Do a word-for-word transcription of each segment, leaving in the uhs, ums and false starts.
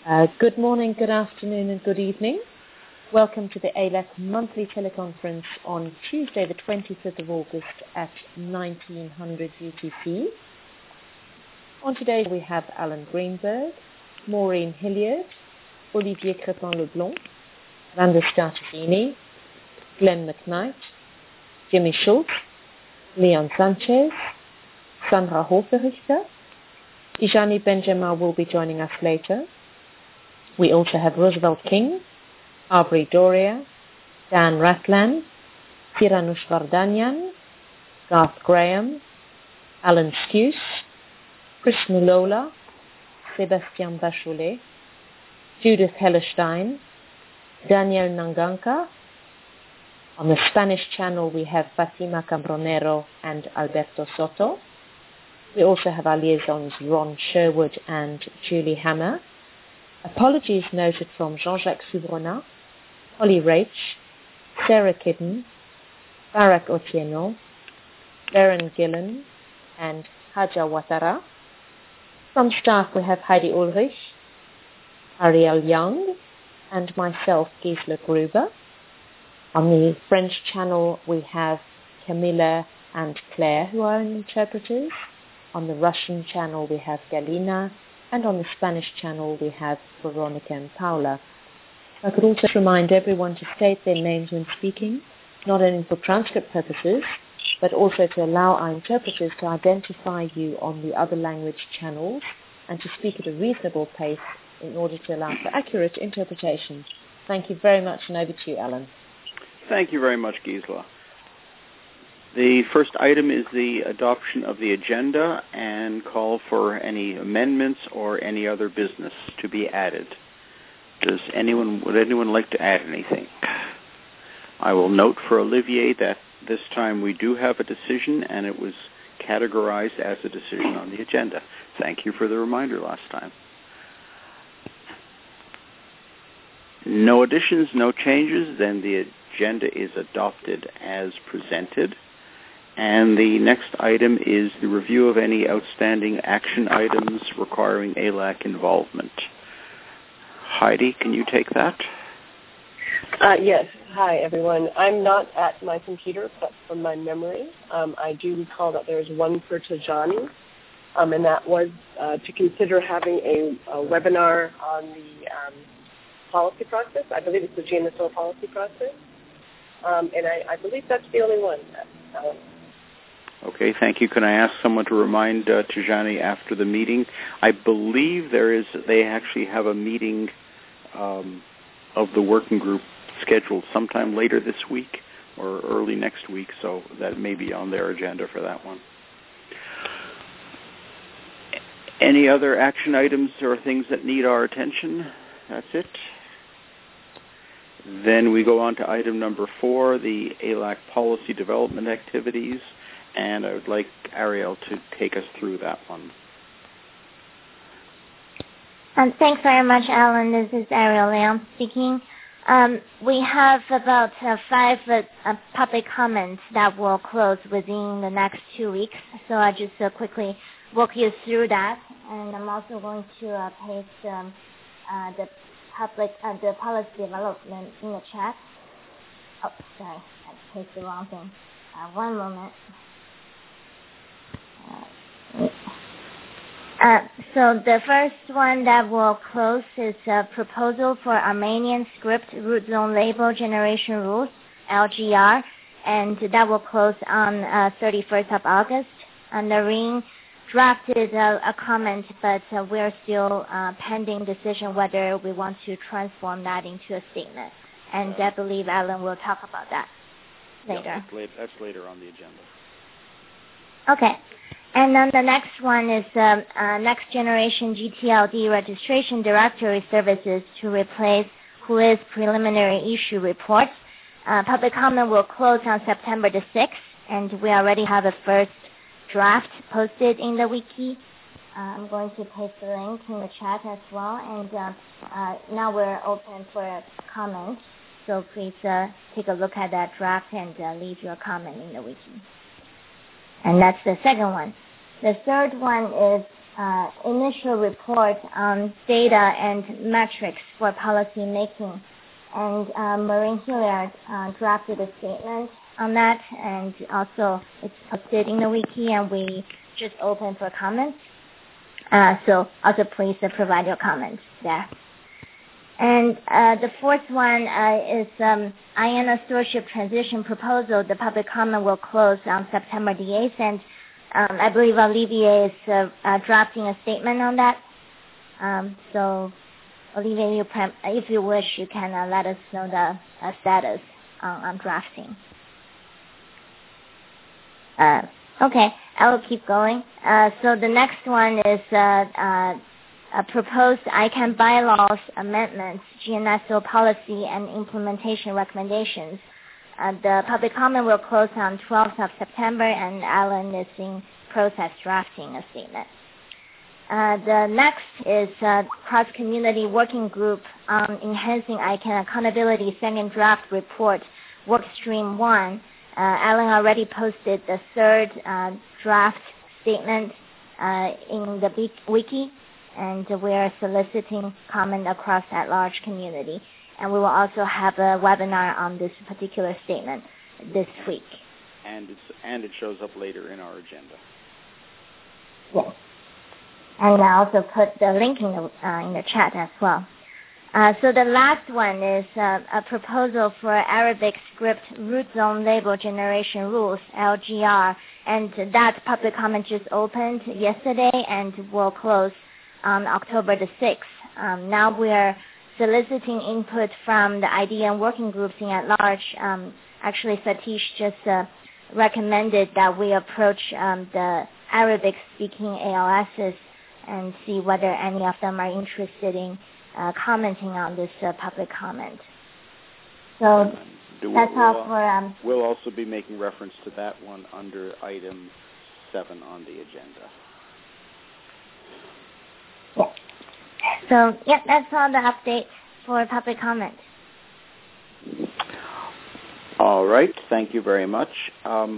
Uh, good morning, good afternoon, and good evening. Welcome to the A L A C monthly teleconference on Tuesday, the twenty-fifth of August at nineteen hundred U T C. On today we have Alan Greenberg, Maureen Hilliard, Olivier Crepin-Leblond, Randa Startini, Glenn McKnight, Jimmy Schultz, Leon Sanchez, Sandra Hoferichter. Ijani Benjamin will be joining us later. We also have Roosevelt King, Aubrey Doria, Dan Ratlan, Kiranush Vardanyan, Garth Graham, Alan Skuse, Chris Mulola, Sebastian Bacholet, Judith Hellerstein, Daniel Nanganka. On the Spanish channel we have Fatima Cambronero and Alberto Soto. We also have our liaisons Ron Sherwood and Julie Hammer. Apologies noted from Jean-Jacques Soubronin, Holly Rach, Sarah Kidden, Barak Otieno, Darren Gillen, and Haja Watara. From staff we have Heidi Ulrich, Ariel Young, and myself, Gisela Gruber. On the French channel we have Camilla and Claire, who are interpreters. On the Russian channel we have Galina, and on the Spanish channel we have Veronica and Paula. I could also remind everyone to state their names when speaking, not only for transcript purposes, but also to allow our interpreters to identify you on the other language channels and to speak at a reasonable pace in order to allow for accurate interpretation. Thank you very much, and over to you, Alan. Thank you very much, Gisela. The first item is the adoption of the agenda and call for any amendments or any other business to be added. Does anyone, would anyone like to add anything? I will note for Olivier that this time we do have a decision and it was categorized as a decision on the agenda. Thank you for the reminder last time. No additions, no changes, then the agenda is adopted as presented. And the next item is the review of any outstanding action items requiring A L A C involvement. Heidi, can you take that? Uh, yes. Hi, everyone. I'm not at my computer, but from my memory, um, I do recall that there was one for Tajani, um, and that was uh, to consider having a, a webinar on the um, policy process. I believe it's the G N S O policy process. Um, and I, I believe that's the only one. Uh, Okay, thank you. Can I ask someone to remind uh, Tajani after the meeting? I believe there is. They actually have a meeting um, of the working group scheduled sometime later this week or early next week, so that may be on their agenda for that one. Any other action items or things that need our attention? That's it. Then we go on to item number four, the A L A C policy development activities. And I would like Ariel to take us through that one. Um, thanks very much, Alan. This is Ariel Liang speaking. Um, we have about uh, five uh, uh, public comments that will close within the next two weeks. So I'll just uh, quickly walk you through that. And I'm also going to uh, paste um, uh, the public uh, the policy development in the chat. Oh, sorry, I pasted the wrong thing. Uh, one moment. Uh, so the first one that will close is a proposal for Armenian script root zone label generation rules, L G R, and that will close on uh, thirty-first of August. And Noreen drafted a, a comment, but uh, we're still uh, pending decision whether we want to transform that into a statement. And I believe Alan will talk about that later. Yeah, that's, later that's later on the agenda. Okay. And then the next one is um, uh, Next Generation G T L D Registration Directory Services to replace W H O's preliminary issue reports. Uh, public comment will close on September the sixth, and we already have a first draft posted in the wiki. Uh, I'm going to paste the link in the chat as well, and uh, uh, now we're open for comments. So please uh, take a look at that draft and uh, leave your comment in the wiki. And that's the second one. The third one is uh, initial report on data and metrics for policy making. And uh, Maureen Hilliard uh, drafted a statement on that, and also it's posted in the wiki, and we just open for comments. Uh, so also please uh, provide your comments there. And uh, the fourth one uh, is um, I A N A stewardship transition proposal. The public comment will close on September the eighth, and um, I believe Olivier is uh, uh, drafting a statement on that. Um, so, Olivier, you pre- if you wish, you can uh, let us know the uh, status on, on drafting. Uh, okay, I will keep going. Uh, so the next one is uh, uh, a proposed I C A N bylaws amendments, G N S O policy and implementation recommendations. Uh, the public comment will close on twelfth of September, and Alan is in process drafting a statement. Uh, the next is uh, cross-community working group on enhancing I C A N accountability second draft report, work stream one. Uh, Alan already posted the third uh, draft statement uh, in the wiki, and we are soliciting comment across that large community. And we will also have a webinar on this particular statement this week. And it's and it shows up later in our agenda. Yes. And I also put the link in the, uh, in the chat as well. Uh, so the last one is uh, a proposal for Arabic script root zone label generation rules, L G R, and that public comment just opened yesterday and will close on October the sixth. Um, now we are soliciting input from the I D and working groups in at large. Um, actually, Satish just uh, recommended that we approach um, the Arabic-speaking A L Ss and see whether any of them are interested in uh, commenting on this uh, public comment. So Do that's we'll, all for... Um, we'll also be making reference to that one under item seven on the agenda. Yeah. So, yeah, that's all the updates for public comment. All right. Thank you very much. Um,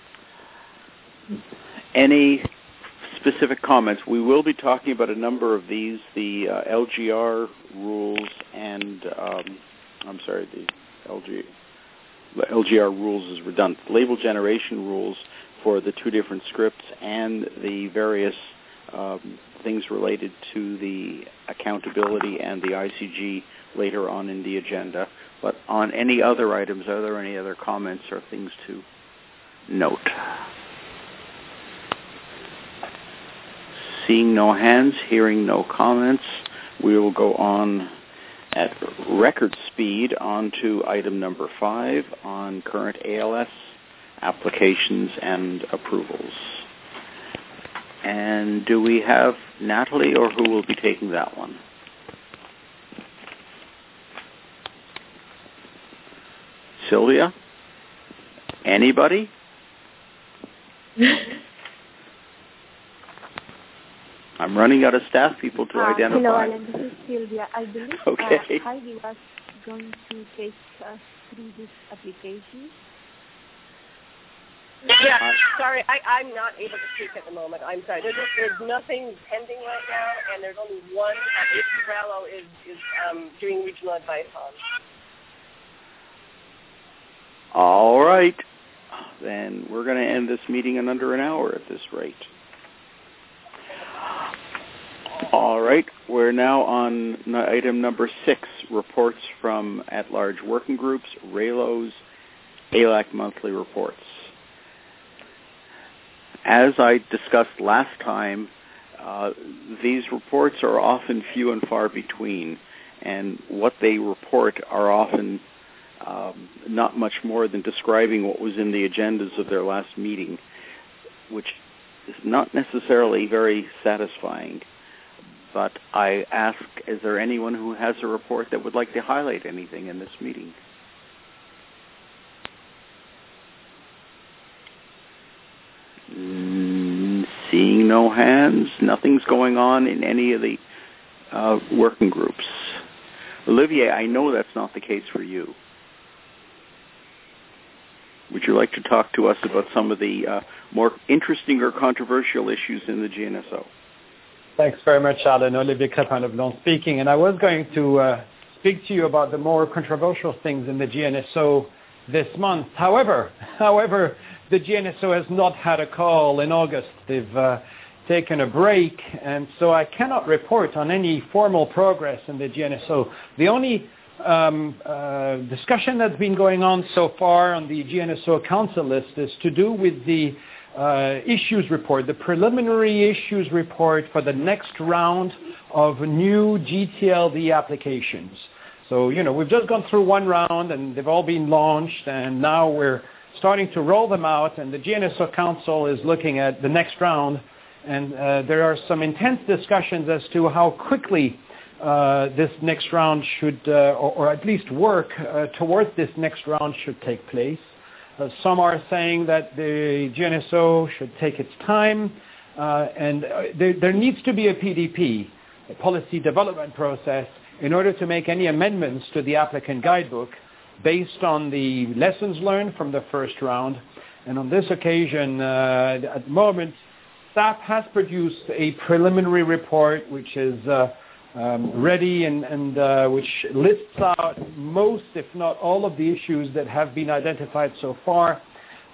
any specific comments? We will be talking about a number of these, the uh, L G R rules and, um, I'm sorry, the L G, the L G R rules is redundant. Label generation rules for the two different scripts and the various um, things related to the accountability and the I C G later on in the agenda. But on any other items, are there any other comments or things to note? Seeing no hands, hearing no comments, we will go on at record speed on to item number five on current A L S applications and approvals. And do we have Natalie, or who will be taking that one? Sylvia? Anybody? I'm running out of staff people to uh, identify. Hello, Alan. This is Sylvia. I believe okay. uh, Heidi was going to take us through this application. Yeah, sorry, I, I'm not able to speak at the moment. I'm sorry. There's, there's nothing pending right now, and there's only one that Isabello is, is um, doing regional advice on. All right. Then we're going to end this meeting in under an hour at this rate. All right. We're now on item number six, reports from at-large working groups, R A L Os, A L A C monthly reports. As I discussed last time, uh, these reports are often few and far between, and what they report are often um, not much more than describing what was in the agendas of their last meeting, which is not necessarily very satisfying. But I ask, is there anyone who has a report that would like to highlight anything in this meeting? Mm, seeing no hands, nothing's going on in any of the uh, working groups. Olivier, I know that's not the case for you. Would you like to talk to us about some of the uh, more interesting or controversial issues in the G N S O? Thanks very much, Alan. Olivier Crépin Leblanc speaking. And I was going to uh, speak to you about the more controversial things in the G N S O this month. However, however, the G N S O has not had a call in August. They've uh, taken a break, and so I cannot report on any formal progress in the G N S O. The only um, uh, discussion that's been going on so far on the G N S O Council list is to do with the uh, issues report, the preliminary issues report for the next round of new G T L D applications. So, you know, we've just gone through one round and they've all been launched, and now we're starting to roll them out, and the G N S O Council is looking at the next round, and uh, there are some intense discussions as to how quickly uh, this next round should, uh, or, or at least work uh, towards this next round should take place. Uh, some are saying that the G N S O should take its time, uh, and uh, there, there needs to be a P D P, a policy development process, in order to make any amendments to the applicant guidebook based on the lessons learned from the first round. And on this occasion, uh, at the moment, S A P has produced a preliminary report which is uh, um, ready and, and uh, which lists out most, if not all, of the issues that have been identified so far.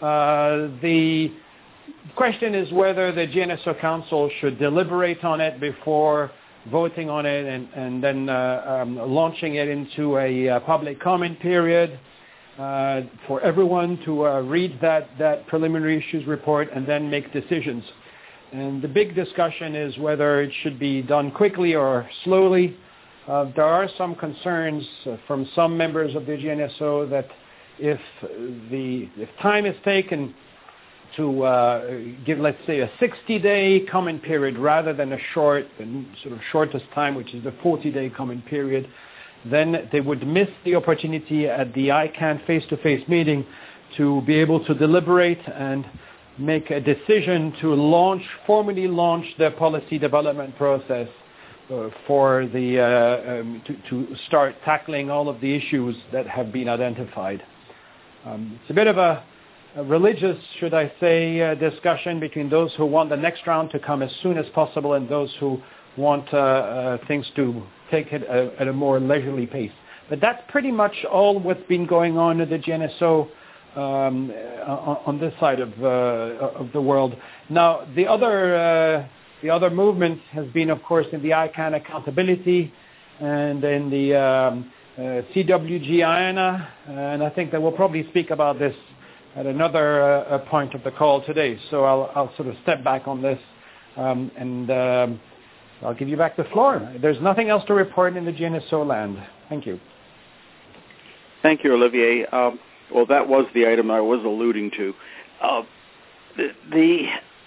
Uh, the question is whether the G N S O Council should deliberate on it before voting on it and, and then uh, um, launching it into a uh, public comment period uh, for everyone to uh, read that, that preliminary issues report and then make decisions. And the big discussion is whether it should be done quickly or slowly. Uh, there are some concerns uh, from some members of the G N S O that if the if time is taken to uh, give, let's say, a sixty-day comment period rather than a short, sort of shortest time, which is the forty-day comment period, then they would miss the opportunity at the I CANN face-to-face meeting to be able to deliberate and make a decision to launch, formally launch the policy development process uh, for the, uh, um, to, to start tackling all of the issues that have been identified. Um, it's a bit of a, a religious, should I say, uh, discussion between those who want the next round to come as soon as possible and those who want uh, uh, things to take it uh, at a more leisurely pace. But that's pretty much all what's been going on at the G N S O Um, on, on this side of, uh, of the world. Now, the other, uh, the other movement has been, of course, in the I CANN accountability and in the um, uh, C W G I A N A, and I think that we'll probably speak about this at another uh, point of the call today. So I'll, I'll sort of step back on this um, and um, I'll give you back the floor. There's nothing else to report in the G N S O land. Thank you. Thank you, Olivier. Um, Well, that was the item I was alluding to. Uh, the, the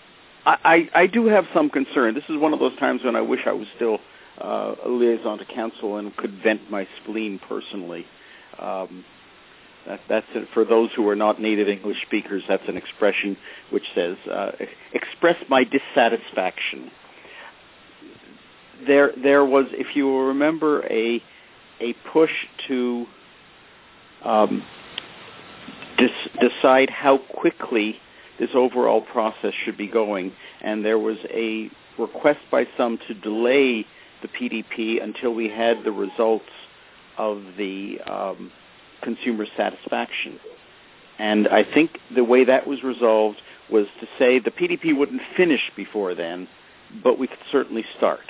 I, I do have some concern. This is one of those times when I wish I was still uh, a liaison to council and could vent my spleen personally. Um, that, that's it. For those who are not native English speakers, that's an expression which says, uh, express my dissatisfaction. There, there was, if you will remember, a a push to Um, decide how quickly this overall process should be going, and there was a request by some to delay the P D P until we had the results of the um, consumer satisfaction. And I think the way that was resolved was to say the P D P wouldn't finish before then, but we could certainly start.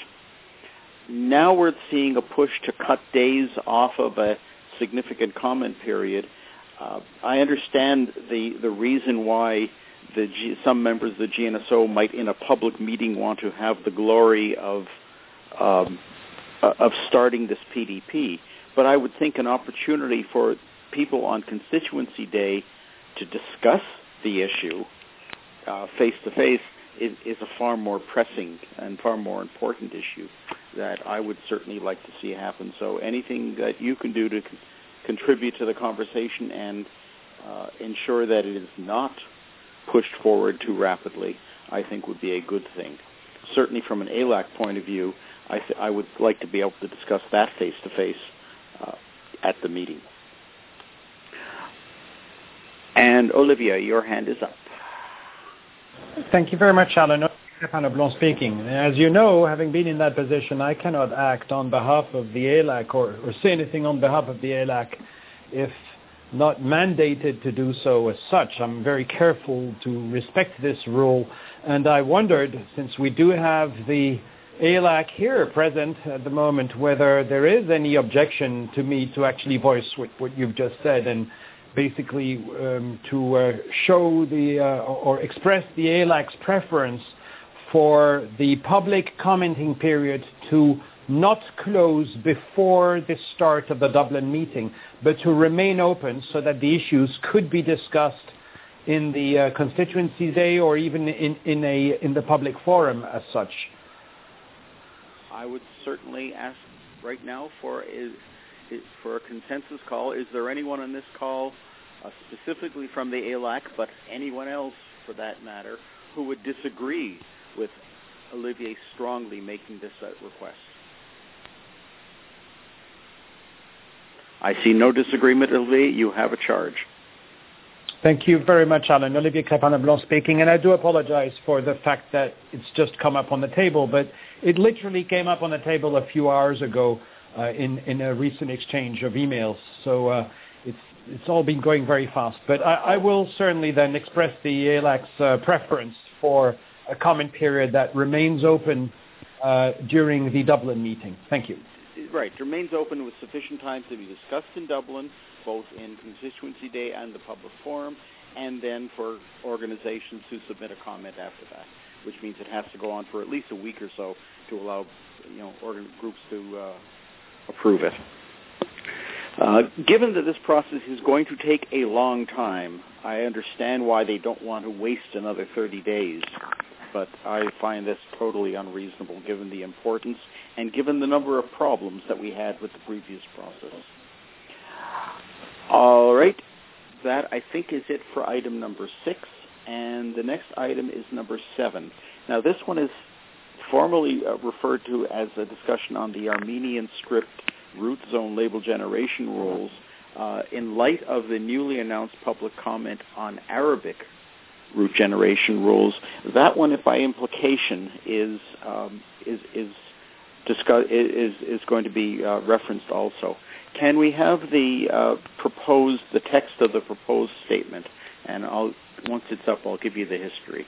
Now we're seeing a push to cut days off of a significant comment period. Uh, I understand the, the reason why the G, some members of the G N S O might, in a public meeting, want to have the glory of um, uh, of starting this P D P. But I would think an opportunity for people on constituency day to discuss the issue uh, face to face is, is a far more pressing and far more important issue that I would certainly like to see happen. So anything that you can do to con- contribute to the conversation and uh, ensure that it is not pushed forward too rapidly, I think would be a good thing. Certainly from an A L A C point of view, I, th- I would like to be able to discuss that face-to-face uh, at the meeting. And Olivia, your hand is up. Thank you very much, Alan. Crépin Blanc speaking. As you know, having been in that position, I cannot act on behalf of the A L A C or, or say anything on behalf of the A L A C if not mandated to do so as such. I'm very careful to respect this rule, and I wondered, since we do have the A L A C here present at the moment, whether there is any objection to me to actually voice what, what you've just said and basically um, to uh, show the uh, or express the A L A C's preference for the public commenting period to not close before the start of the Dublin meeting, but to remain open so that the issues could be discussed in the uh, constituency day or even in, in, a, in the public forum as such. I would certainly ask right now for is, is for a consensus call. Is there anyone on this call, uh, specifically from the A L A C, but anyone else for that matter, who would disagree with Olivier strongly making this uh, request? I see no disagreement, Olivier. You have a charge. Thank you very much, Alan. Olivier Crépin Blanc speaking, and I do apologize for the fact that it's just come up on the table, but it literally came up on the table a few hours ago uh, in, in a recent exchange of emails. So uh, it's, it's all been going very fast. But I, I will certainly then express the A L A C's uh, preference for a comment period that remains open uh, during the Dublin meeting. Thank you. Right, remains open with sufficient time to be discussed in Dublin, both in constituency day and the public forum, and then for organizations to submit a comment after that, which means it has to go on for at least a week or so to allow, you know, organ groups to uh, approve it. Uh, given that this process is going to take a long time, I understand why they don't want to waste another thirty days. But I find this totally unreasonable given the importance and given the number of problems that we had with the previous process. All right. That, I think, is it for item number six. And the next item is number seven. Now, this one is formally uh, referred to as a discussion on the Armenian script root zone label generation rules uh, in light of the newly announced public comment on Arabic root generation rules. That one, if by implication, is um, is is discuss is is going to be uh, referenced also. Can we have the uh, proposed the text of the proposed statement? And I'll once it's up, I'll give you the history.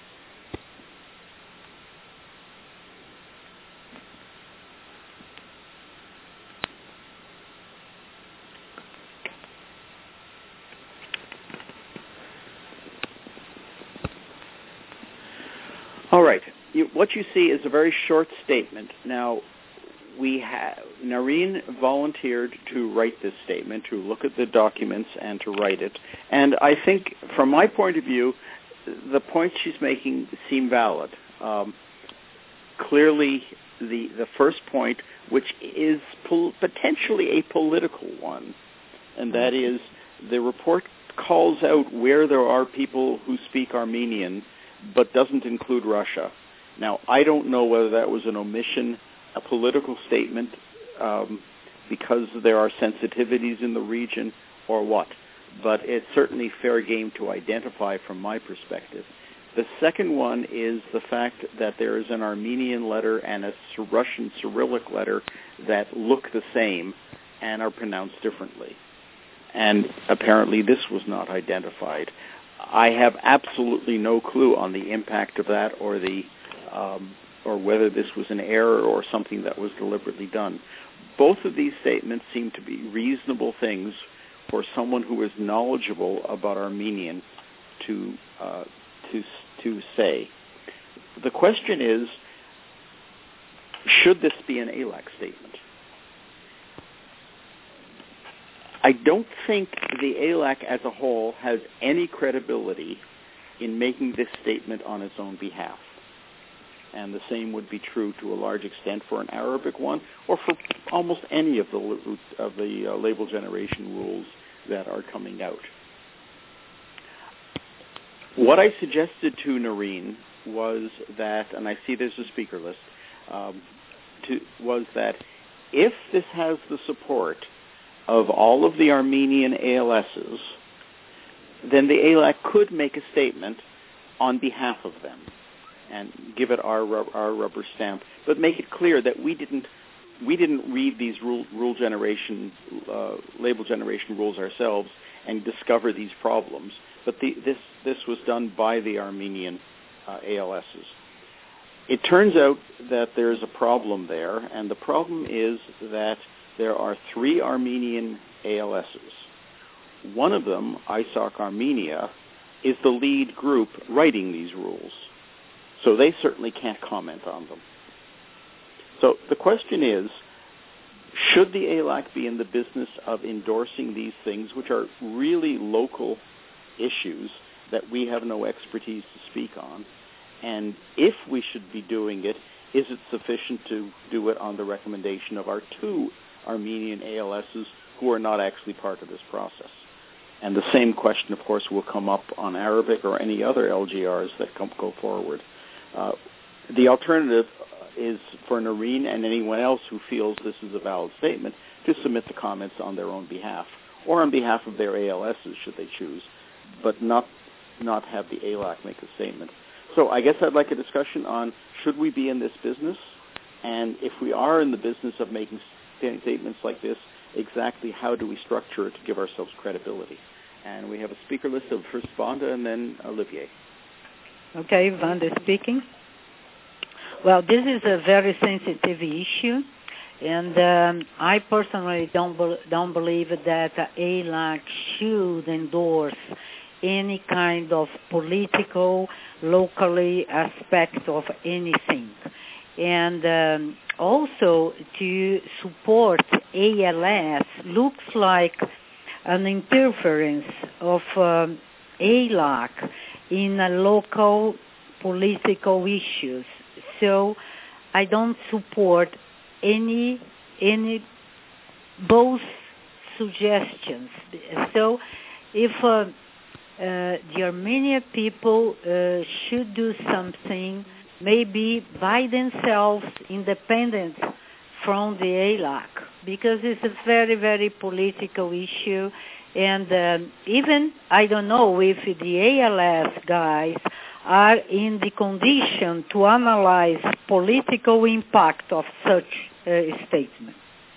All right. You, what you see is a very short statement. Now, we have Narine volunteered to write this statement, to look at the documents and to write it. And I think, from my point of view, the points she's making seem valid. Um, clearly, the the first point, which is pol- potentially a political one, and that is the report calls out where there are people who speak Armenian but doesn't include Russia. Now, I don't know whether that was an omission, a political statement, um, because there are sensitivities in the region, or what. But it's certainly fair game to identify from my perspective. The second one is the fact that there is an Armenian letter and a Russian Cyrillic letter that look the same and are pronounced differently. And apparently this was not identified. I have absolutely no clue on the impact of that, or the um, or whether this was an error or something that was deliberately done. Both of these statements seem to be reasonable things for someone who is knowledgeable about Armenian to uh, to to say. The question is, should this be an A L A C statement? I don't think the A L A C as a whole has any credibility in making this statement on its own behalf. And the same would be true to a large extent for an Arabic one, or for almost any of the of the uh, label generation rules that are coming out. What I suggested to Narine was that, and I see there's a speaker list, um, to, was that if this has the support of all of the Armenian A L Ss, then the A L A C could make a statement on behalf of them. and give it our our rubber stamp, but make it clear that we didn't we didn't read these rule rule generation uh, label generation rules ourselves and discover these problems. But the, this this was done by the Armenian uh, A L Ss. It turns out that there is a problem there, and the problem is that there are three Armenian A L Ss. One of them, I SOC Armenia, is the lead group writing these rules. So they certainly can't comment on them. So the question is, should the A L A C be in the business of endorsing these things, which are really local issues that we have no expertise to speak on? And if we should be doing it, is it sufficient to do it on the recommendation of our two Armenian A L Ss who are not actually part of this process? And the same question, of course, will come up on Arabic or any other L G Rs that come, go forward. Uh, the alternative is for Noreen and anyone else who feels this is a valid statement to submit the comments on their own behalf or on behalf of their A L Ss, should they choose, but not not have the A L A C make a statement. So I guess I'd like a discussion on, should we be in this business? And if we are in the business of making statements like this, exactly how do we structure it to give ourselves credibility? And we have a speaker list of first Vanda and then Olivier. Okay, Vanda speaking. Well, this is a very sensitive issue, and um, I personally don't be- don't believe that A L A C should endorse any kind of political, locally aspect of anything. And um, also to support A L S looks like an interference of um, A L A C in a local political issues. So I don't support any any both suggestions. So if uh, uh, the Armenian people uh, should do something, maybe by themselves, independent from the A L A C, because it's a very, very political issue. And um, even, I don't know if the A L S guys are in the condition to analyze political impact of such a uh, statement.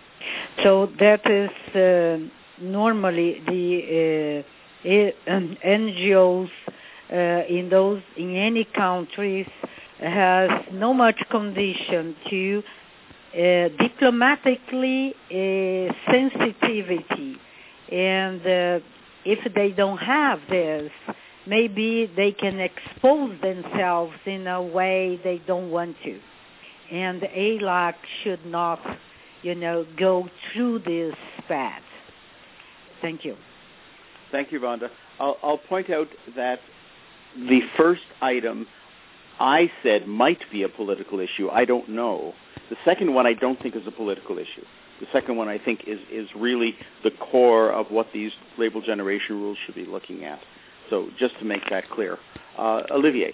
So that is uh, normally the uh, N G Os uh, in those in any countries has no much condition to uh, diplomatically uh, sensitivity, and uh, if they don't have this, maybe they can expose themselves in a way they don't want to. And A L A C should not, you know, go through this path. Thank you. Thank you, Vanda. I'll, I'll point out that the first item I said might be a political issue. I don't know. The second one I don't think is a political issue. The second one I think is, is really the core of what these label generation rules should be looking at. So just to make that clear. Uh, Olivier.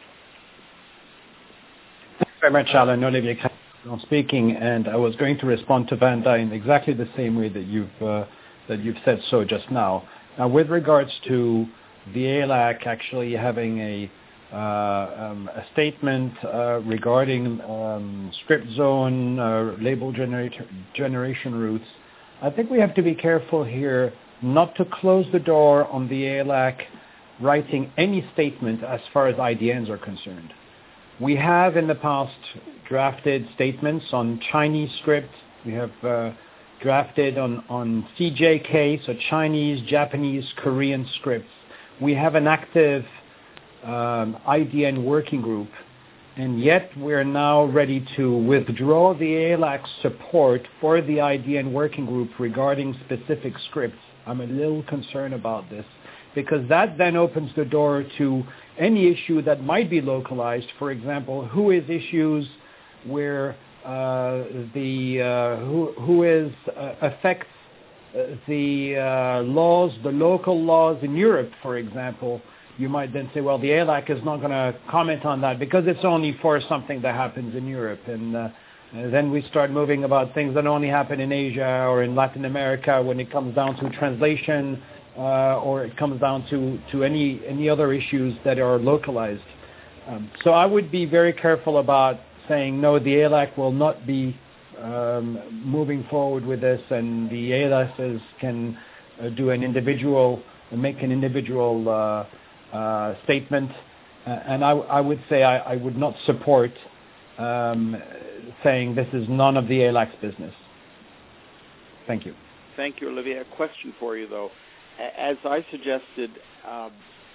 Thank you very much, Alan. Olivier Crapon speaking, and I was going to respond to Vanda in exactly the same way that you've uh, that you've said so just now. Now, with regards to the A L A C actually having a uh, um, a statement uh, regarding um, script zone uh, label generator, generation routes, I think we have to be careful here not to close the door on the A L A C writing any statement as far as I D Ns are concerned. We have in the past drafted statements on Chinese script. We have uh, drafted on, on C J K, so Chinese, Japanese, Korean scripts. We have an active um, I D N working group, and yet we're now ready to withdraw the A L A C support for the I D N working group regarding specific scripts. I'm a little concerned about this, because that then opens the door to any issue that might be localized. For example, who is issues where uh, the uh, who who is uh, affects uh, the uh, laws, the local laws in Europe, for example. You might then say, well, the A L A C is not going to comment on that because it's only for something that happens in Europe, and uh, And then we start moving about things that only happen in Asia or in Latin America when it comes down to translation uh, or it comes down to, to any, any other issues that are localized. Um, so I would be very careful about saying, no, the A L A C will not be um, moving forward with this, and the A L Ss can uh, do an individual, make an individual uh, uh, statement. Uh, and I, I would say I, I would not support um, saying this is none of the A L A C's business. Thank you. Thank you, Olivier. A question for you, though. As I suggested, uh,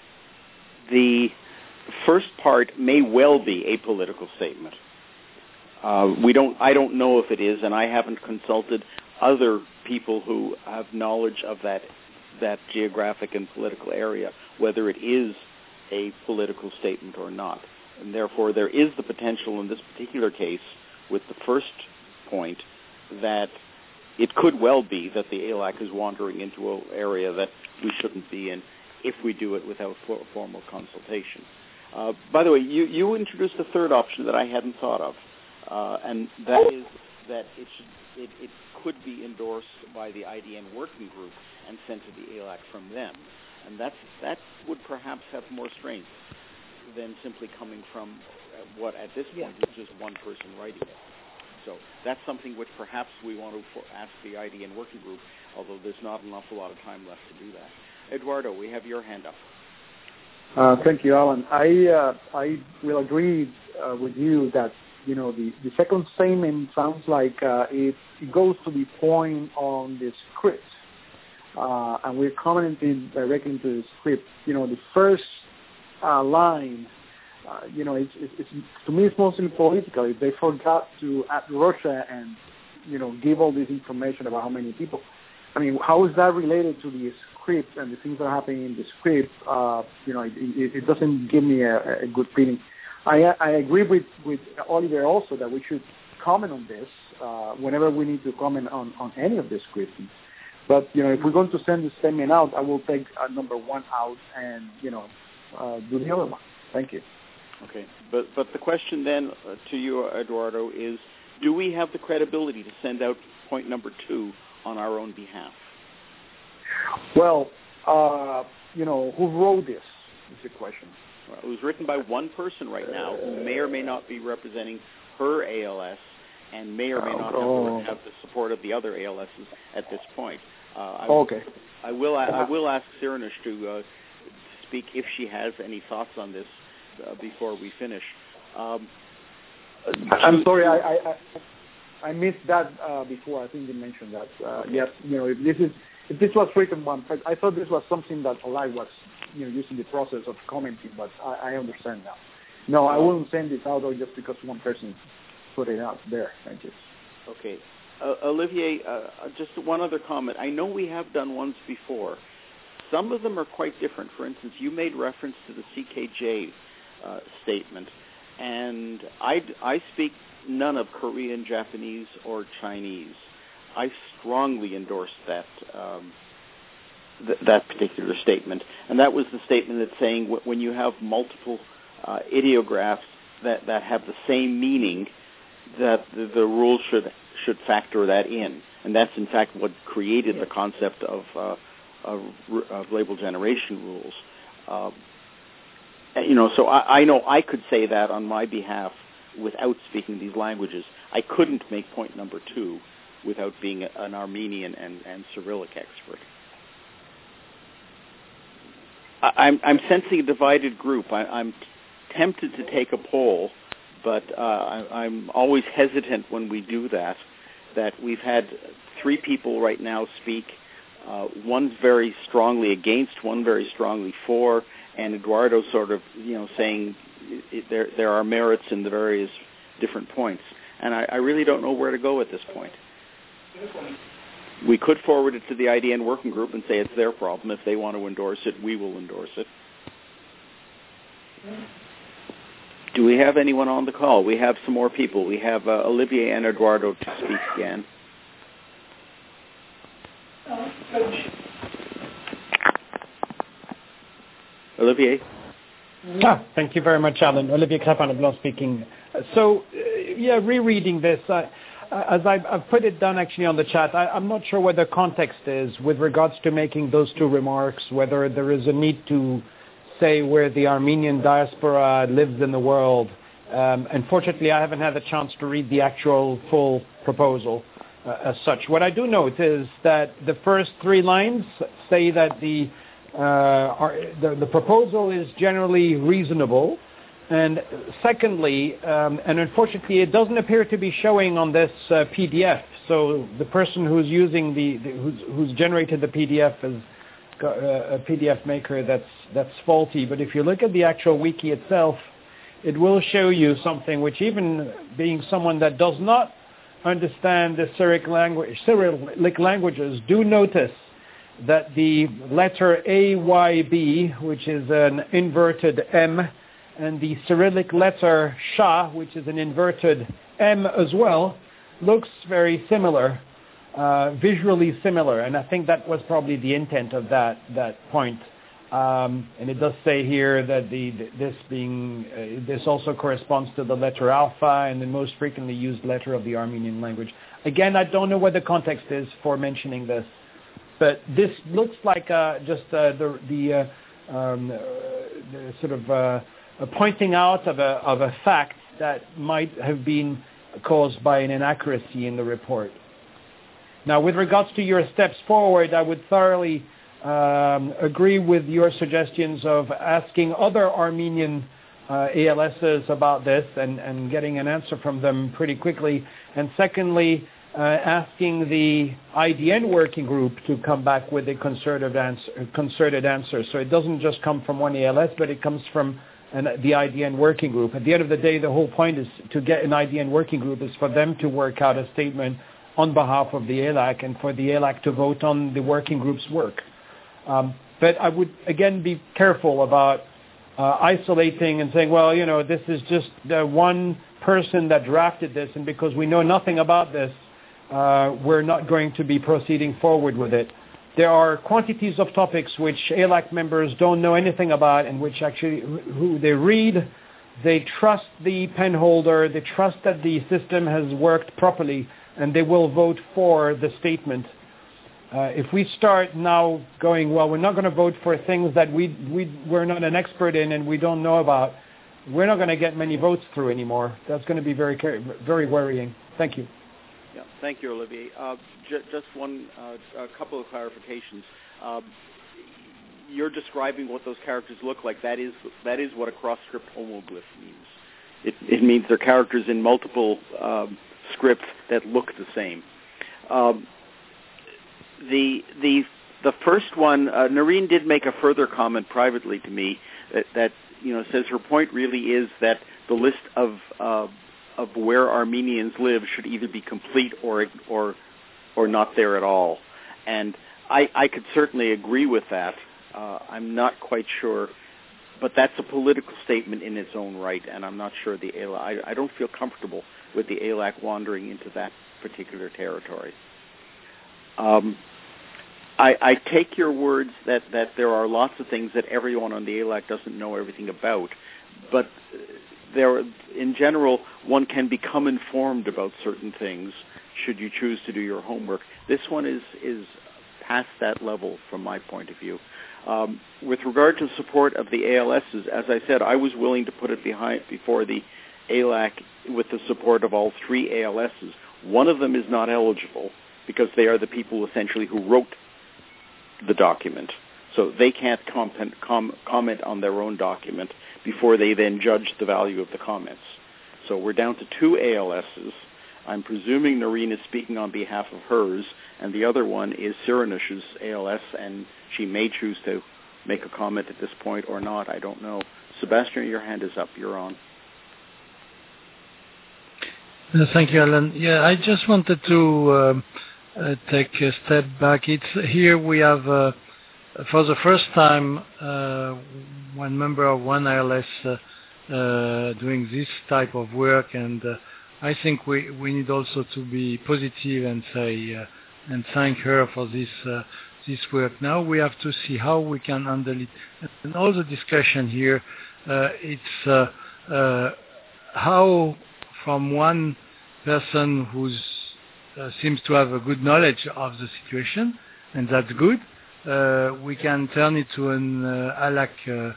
the first part may well be a political statement. Uh, we don't. I don't know if it is, and I haven't consulted other people who have knowledge of that that geographic and political area, whether it is a political statement or not. And therefore, there is the potential in this particular case, with the first point, that it could well be that the A L A C is wandering into an area that we shouldn't be in if we do it without for, formal consultation. Uh, by the way, you, you introduced a third option that I hadn't thought of, uh, and that is that it, should, it, it could be endorsed by the I D N working group and sent to the A L A C from them. And that's, that would perhaps have more strength than simply coming from what at this point yeah. is just one person writing it. So that's something which perhaps we want to ask the I D N working group, although there's not an awful lot of time left to do that. Eduardo, we have your hand up. Uh, thank you, Alan. I uh, I will agree uh, with you that you know the, the second statement sounds like uh, it, it goes to the point on the script, uh, and we're commenting directly into the script. You know, the first uh, line. Uh, you know, it's, it's, it's, to me, it's mostly political. If they forgot to add Russia and, you know, give all this information about how many people, I mean, how is that related to the script and the things that are happening in the script? Uh, you know, it, it, it doesn't give me a, a good feeling. I, I agree with, with Oliver also that we should comment on this uh, whenever we need to comment on, on any of the scripting. But, you know, if we're going to send the statement out, I will take uh, number one out and, you know, uh, do the other one. Thank you. Okay, but but the question then uh, to you, Eduardo, is do we have the credibility to send out point number two on our own behalf? Well, uh, you know, who wrote this is the question. Well, it was written by one person right now who may or may not be representing her A L S and may or may not oh. have, the, have the support of the other A L Ss at this point. Uh, I, okay. I will I will ask Cyranish to uh, speak if she has any thoughts on this. Uh, before we finish. Um, I'm sorry, I, I, I missed that uh, before. I think you mentioned that. Uh, yes, you know, if this is if this was written one, I thought this was something that Olay was, you know, using the process of commenting, but I, I understand now. No, I wouldn't send this out just because one person put it out there. Thank you. Okay, uh, Olivier, uh, just one other comment. I know we have done ones before. Some of them are quite different. For instance, you made reference to the C K J Uh, statement, and I, I speak none of Korean, Japanese, or Chinese. I strongly endorse that um, th- that particular statement, and that was the statement that's saying w- when you have multiple uh, ideographs that, that have the same meaning, that the, the rules should should factor that in, and that's in fact what created the concept of, uh, of, of label generation rules. Uh, You know, so I, I know I could say that on my behalf without speaking these languages. I couldn't make point number two without being an Armenian and, and Cyrillic expert. I, I'm, I'm sensing a divided group. I, I'm tempted to take a poll, but uh, I, I'm always hesitant when we do that, that we've had three people right now speak. Uh, one's very strongly against, one very strongly for, and Eduardo sort of, you know, saying it, there there are merits in the various different points. And I, I really don't know where to go at this point. We could forward it to the I D N working group and say it's their problem. If they want to endorse it, we will endorse it. Do we have anyone on the call? We have some more people. We have uh, Olivier and Eduardo to speak again. Olivier? Ah, thank you very much, Alan. Olivier Crapin-Leblanc speaking. So, uh, yeah, rereading this, I, as I've, I've put it down actually on the chat, I, I'm not sure what the context is with regards to making those two remarks, whether there is a need to say where the Armenian diaspora lives in the world. Um, unfortunately, I haven't had the chance to read the actual full proposal uh, as such. What I do note is that the first three lines say that the, uh, are, the, the proposal is generally reasonable. And secondly, um, and unfortunately, it doesn't appear to be showing on this uh, P D F. So the person who's using the, the who's, who's generated the P D F is got a, a P D F maker that's that's faulty. But if you look at the actual wiki itself, it will show you something which, even being someone that does not understand the Cyrillic language, Cyrillic languages, do notice that the letter A Y B, which is an inverted M, and the Cyrillic letter Sha, which is an inverted M as well, looks very similar, uh, visually similar, and I think that was probably the intent of that that point. Um, and it does say here that the this being uh, this also corresponds to the letter Alpha and the most frequently used letter of the Armenian language. Again, I don't know what the context is for mentioning this, but this looks like uh, just uh, the the, uh, um, uh, the sort of uh, a pointing out of a of a fact that might have been caused by an inaccuracy in the report. Now, with regards to your steps forward, I would thoroughly um, agree with your suggestions of asking other Armenian uh, A L Ss about this and, and getting an answer from them pretty quickly. And secondly, uh, asking the I D N working group to come back with a concerted answer, concerted answer. So it doesn't just come from one A L S, but it comes from and the I D N working group. At the end of the day, the whole point is to get an I D N working group is for them to work out a statement on behalf of the A L A C and for the A L A C to vote on the working group's work. Um, but I would, again, be careful about uh, isolating and saying, well, you know, this is just the one person that drafted this, and because we know nothing about this, uh, we're not going to be proceeding forward with it. There are quantities of topics which A L A C members don't know anything about, and which actually, who they read, they trust the pen holder, they trust that the system has worked properly, and they will vote for the statement. Uh, if we start now going, well, we're not going to vote for things that we, we, we're not an expert in and we don't know about, we're not going to get many votes through anymore. That's going to be very, very worrying. Thank you. Yeah, thank you, Olivier. Uh, j- just one, uh, a couple of clarifications. Um, you're describing what those characters look like. That is that is what a cross-script homoglyph means. It, it means they're characters in multiple um, scripts that look the same. Um, the the the first one, uh, Noreen did make a further comment privately to me that, that you know says her point really is that the list of uh, of where Armenians live should either be complete or or or not there at all. And I, I could certainly agree with that. Uh, I'm not quite sure, but that's a political statement in its own right, and I'm not sure the A L A C, I, I don't feel comfortable with the A L A C wandering into that particular territory. Um, I, I take your words that, that there are lots of things that everyone on the A L A C doesn't know everything about, but there, in general, one can become informed about certain things should you choose to do your homework. This one is, is past that level from my point of view. Um, with regard to support of the A L Ss, as I said, I was willing to put it behind before the A L A C with the support of all three A L Ss. One of them is not eligible because they are the people essentially who wrote the document. So they can't com- com- comment on their own document before they then judge the value of the comments. So we're down to two A L Ss. I'm presuming Noreen is speaking on behalf of hers, and the other one is Cyrinush's A L S, and she may choose to make a comment at this point or not. I don't know. Sebastian, your hand is up. You're on. Uh, thank you, Alan. Yeah, I just wanted to uh, uh, take a step back. It's here we have, uh, for the first time, uh, one member of one A L S uh, uh, doing this type of work, and uh, I think we, we need also to be positive and say uh, and thank her for this uh, this work. Now we have to see how we can handle it. And all the discussion here, uh, it's uh, uh, how from one person who uh, seems to have a good knowledge of the situation, and that's good, uh, we can turn it to an uh, A L A C uh,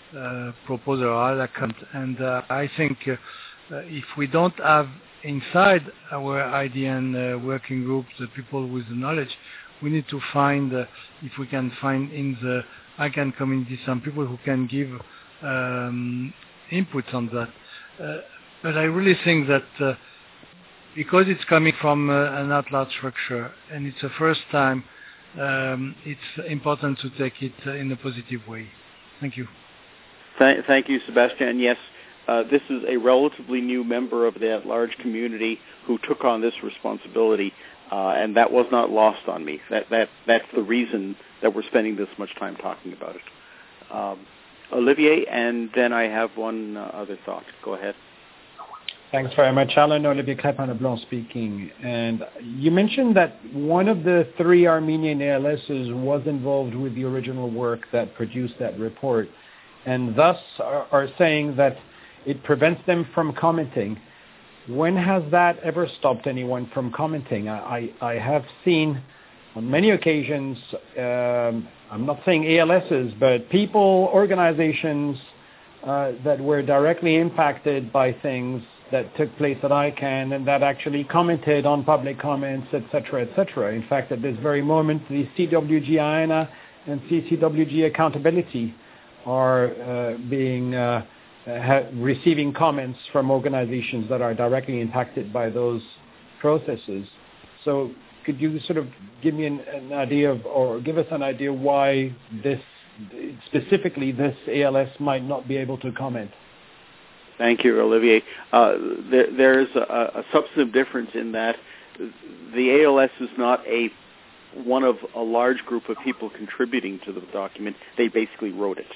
uh, propose our account. And uh, I think uh, uh, if we don't have inside our I D N uh, working group the people with the knowledge, we need to find, uh, if we can find in the I C A N community some people who can give um, input on that. Uh, but I really think that uh, because it's coming from uh, an at-large structure and it's the first time, um, it's important to take it uh, in a positive way. Thank you. Th- thank you, Sebastian. Yes, uh, this is a relatively new member of the at-large community who took on this responsibility, uh, and that was not lost on me. That that that's the reason that we're spending this much time talking about it. Um, Olivier, and then I have one uh, other thought. Go ahead. Thanks very much, Alan. Olivier Crépin-Leblanc speaking. And you mentioned that one of the three Armenian A L Ss was involved with the original work that produced that report, and thus are, are saying that it prevents them from commenting. When has that ever stopped anyone from commenting? I, I, I have seen on many occasions, um, I'm not saying A L Ss, but people, organizations uh, that were directly impacted by things that took place at I C A N and that actually commented on public comments, et cetera, et cetera. In fact, at this very moment, the C W G I A N A and C C W G Accountability are uh, being uh, ha- receiving comments from organizations that are directly impacted by those processes. So could you sort of give me an, an idea of, or give us an idea why this, specifically this A L S might not be able to comment? Thank you, Olivier. Uh, there, there's a, a substantive difference in that the A L S is not a one of a large group of people contributing to the document. They basically wrote it.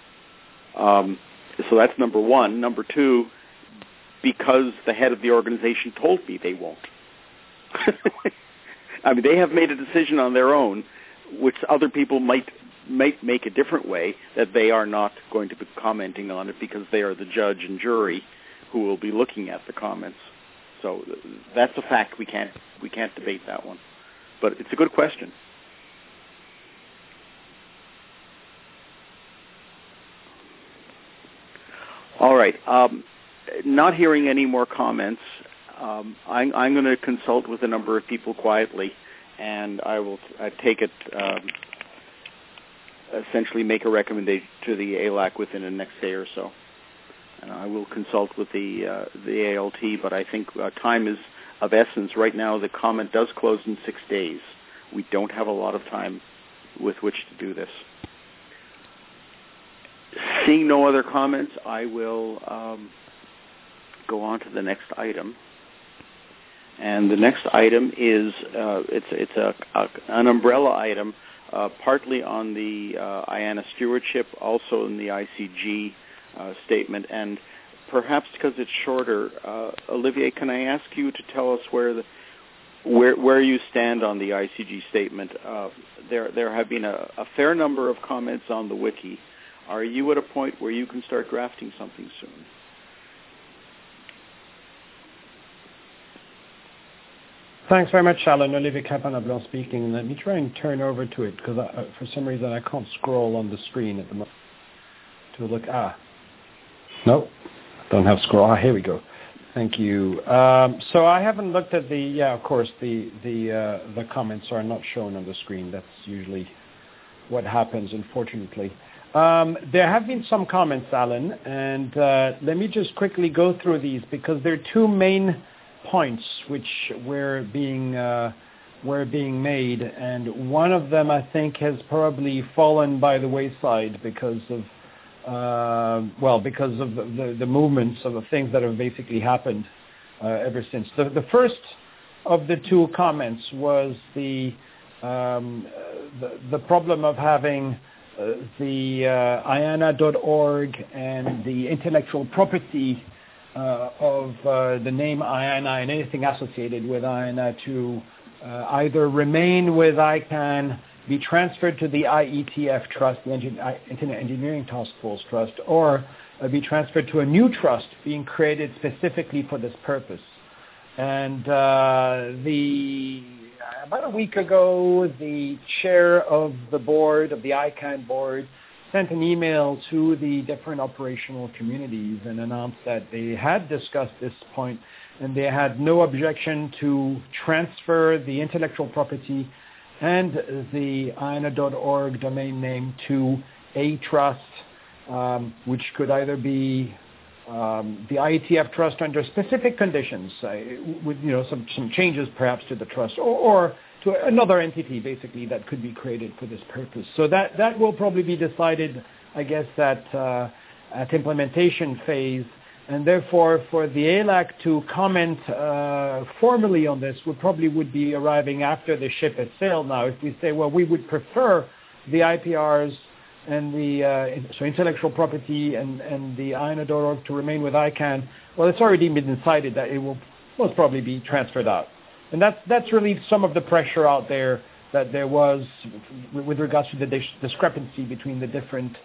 Um, so that's number one. Number two, because the head of the organization told me they won't. I mean, they have made a decision on their own, which other people might might make a different way, that they are not going to be commenting on it because they are the judge and jury who will be looking at the comments. So that's a fact. We can't we can't debate that one. But it's a good question. All right. Um, not hearing any more comments, um, I'm, I'm going to consult with a number of people quietly, and I will I take it, um, essentially make a recommendation to the A L A C within the next day or so. And I will consult with the uh, the A L T, but I think uh, time is of essence. Right now, the comment does close in six days. We don't have a lot of time with which to do this. Seeing no other comments, I will um, go on to the next item. And the next item is uh, it's it's a, a an umbrella item, uh, partly on the uh, I A N A stewardship, also in the I C G uh, statement, and perhaps because it's shorter, uh, Olivier, can I ask you to tell us where the where where you stand on the I C G statement? Uh, there there have been a, a fair number of comments on the wiki. Are you at a point where you can start drafting something soon? Thanks very much, Alan. Olivier Crépin-Leblanc speaking. Let me try and turn over to it because uh, for some reason I can't scroll on the screen at the moment to look. Ah, no, don't have scroll. Ah, here we go. Thank you. Um, so I haven't looked at the. Yeah, of course, the the uh, the comments are not shown on the screen. That's usually what happens, unfortunately. Um, there have been some comments, Alan, and uh, let me just quickly go through these because there are two main points which were being uh, were being made, and one of them I think has probably fallen by the wayside because of uh, well because of the, the, the movements of the things that have basically happened uh, ever since. The, the first of the two comments was the um, the, the problem of having uh, the uh, I A N A dot org and the intellectual property Uh, of uh, the name I A N A and anything associated with I A N A to uh, either remain with I C A N, be transferred to the I E T F Trust, the Engin- I- Internet Engineering Task Force Trust, or uh, be transferred to a new trust being created specifically for this purpose. And uh, the about a week ago, the chair of the board, of the I C A N board, sent an email to the different operational communities and announced that they had discussed this point and they had no objection to transfer the intellectual property and the I A N A dot org domain name to a trust, um, which could either be um, the I E T F trust under specific conditions, uh, with you know some, some changes perhaps to the trust, or, or to another entity basically that could be created for this purpose. So that, that will probably be decided, I guess, at, uh, at implementation phase. And therefore, for the A L A C to comment uh, formally on this would probably would be arriving after the ship has sailed now. If we say, well, we would prefer the I P Rs and the uh, so intellectual property and, and the I A N A dot org to remain with I CANN, well, it's already been decided that it will most probably be transferred out. And that's, that's relieved some of the pressure out there that there was with regards to the dis- discrepancy between the different,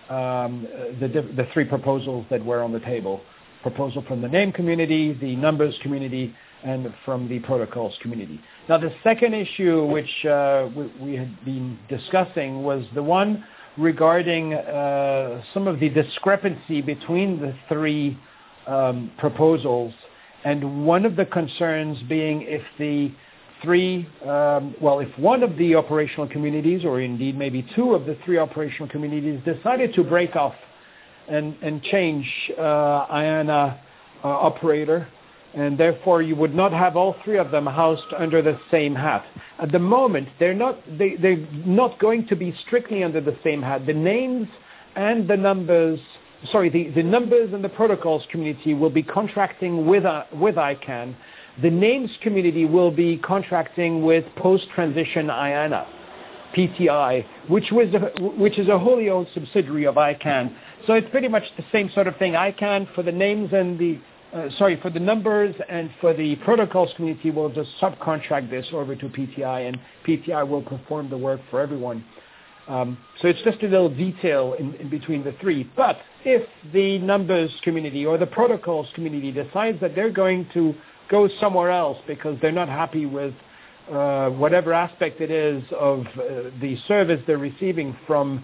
um, the, the three proposals that were on the table. Proposal from the name community, the numbers community, and from the protocols community. Now, the second issue which uh, we, we had been discussing was the one regarding uh, some of the discrepancy between the three um, proposals. And one of the concerns being if the three, um, well, if one of the operational communities, or indeed maybe two of the three operational communities, decided to break off and, and change uh, I A N A uh, operator, and therefore you would not have all three of them housed under the same hat. At the moment, they're not, they, they're not going to be strictly under the same hat. The names and the numbers Sorry, the, the numbers and the protocols community will be contracting with, uh, with I CANN. The names community will be contracting with post-transition I A N A, P T I, which, was a, which is a wholly owned subsidiary of I CANN. So it's pretty much the same sort of thing. I CANN for the names and the, uh, sorry, for the numbers and for the protocols community will just subcontract this over to P T I, and P T I will perform the work for everyone. Um, so it's just a little detail in, in between the three. But if the numbers community or the protocols community decides that they're going to go somewhere else because they're not happy with uh, whatever aspect it is of uh, the service they're receiving from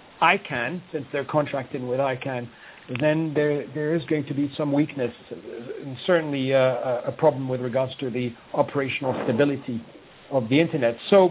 I CANN, since they're contracting with I CANN, then there, there is going to be some weakness, and certainly uh, a problem with regards to the operational stability of the Internet. So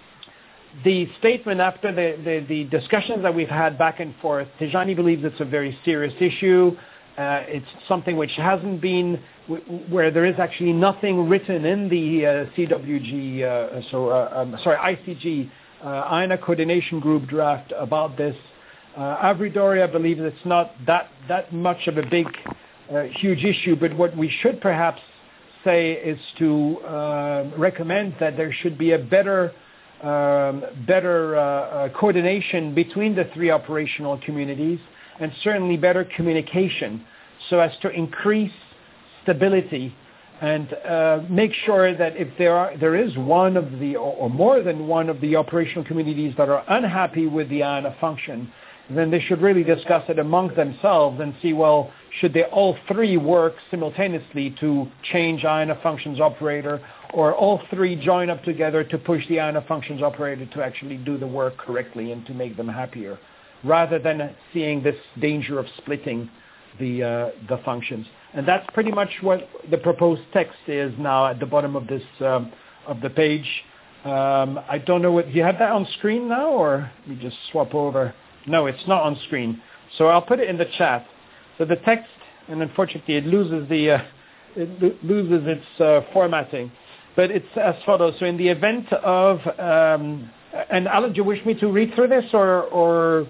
the statement after the, the, the discussions that we've had back and forth, Tijani believes it's a very serious issue. Uh, it's something which hasn't been, where there is actually nothing written in the uh, C W G, uh, so uh, um, sorry, I C G, uh, I A N A Coordination Group draft about this. Uh, Avridoria believes it's not that, that much of a big, uh, huge issue, but what we should perhaps say is to uh, recommend that there should be a better Um, better uh, uh, coordination between the three operational communities, and certainly better communication so as to increase stability and uh, make sure that if there are there is one of the or, or more than one of the operational communities that are unhappy with the I A N A function, then they should really discuss it among themselves and see, well, should they all three work simultaneously to change I A N A functions operator, or all three join up together to push the I A N A functions operator to actually do the work correctly and to make them happier, rather than seeing this danger of splitting the uh, the functions. And that's pretty much what the proposed text is now at the bottom of this um, of the page. Um, I don't know what, do you have that on screen now, or we just swap over? No, it's not on screen. So I'll put it in the chat. So the text, and unfortunately it loses the uh, it lo- loses its uh, formatting. But it's as follows. So in the event of, um, and Alan, do you wish me to read through this, or, or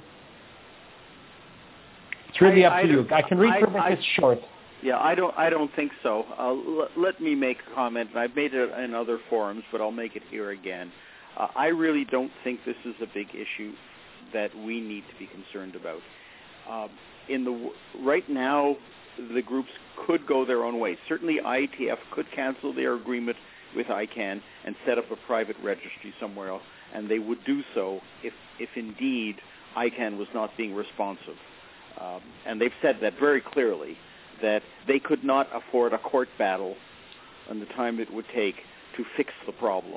it's really I, up to I you? I can read through it. It's short. Yeah, I don't. I don't think so. Uh, l- let me make a comment. I've made it in other forums, but I'll make it here again. Uh, I really don't think this is a big issue that we need to be concerned about. Uh, in the right now, the groups could go their own way. Certainly, I E T F could cancel their agreement with I CANN and set up a private registry somewhere else, and they would do so if, if indeed I CANN was not being responsive. Um, and they've said that very clearly, that they could not afford a court battle and the time it would take to fix the problem.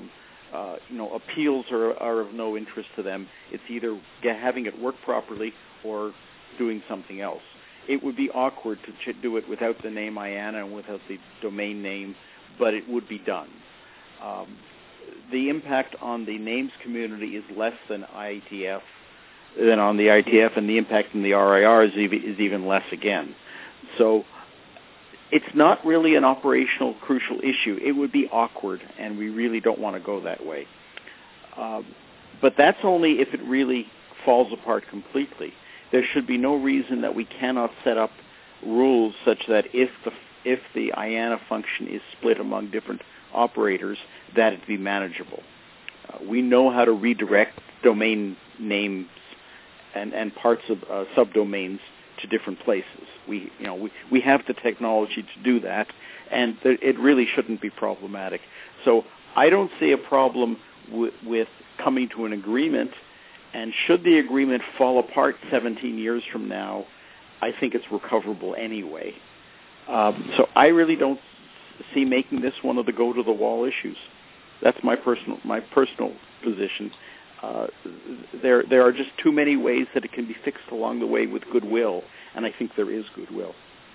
uh, you know, appeals are, are of no interest to them. It's either having it work properly or doing something else. It would be awkward to ch- do it without the name IANA and without the domain name, but it would be done. Um, the impact on the names community is less than I E T F, than on the I T F, and the impact on the R I R is even, is even less again. So it's not really an operational crucial issue. It would be awkward, and we really don't want to go that way. Um, but that's only if it really falls apart completely. There should be no reason that we cannot set up rules such that if the if the IANA function is split among different operators, that it be manageable. Uh, we know how to redirect domain names and, and parts of uh, subdomains to different places. We you know we, we have the technology to do that, and th- it really shouldn't be problematic. So I don't see a problem w- with coming to an agreement. And should the agreement fall apart seventeen years from now, I think it's recoverable anyway. Um, so I really don't see making this one of the go-to-the-wall issues. That's my personal my personal position. Uh, there there are just too many ways that it can be fixed along the way with goodwill, and I think there is goodwill.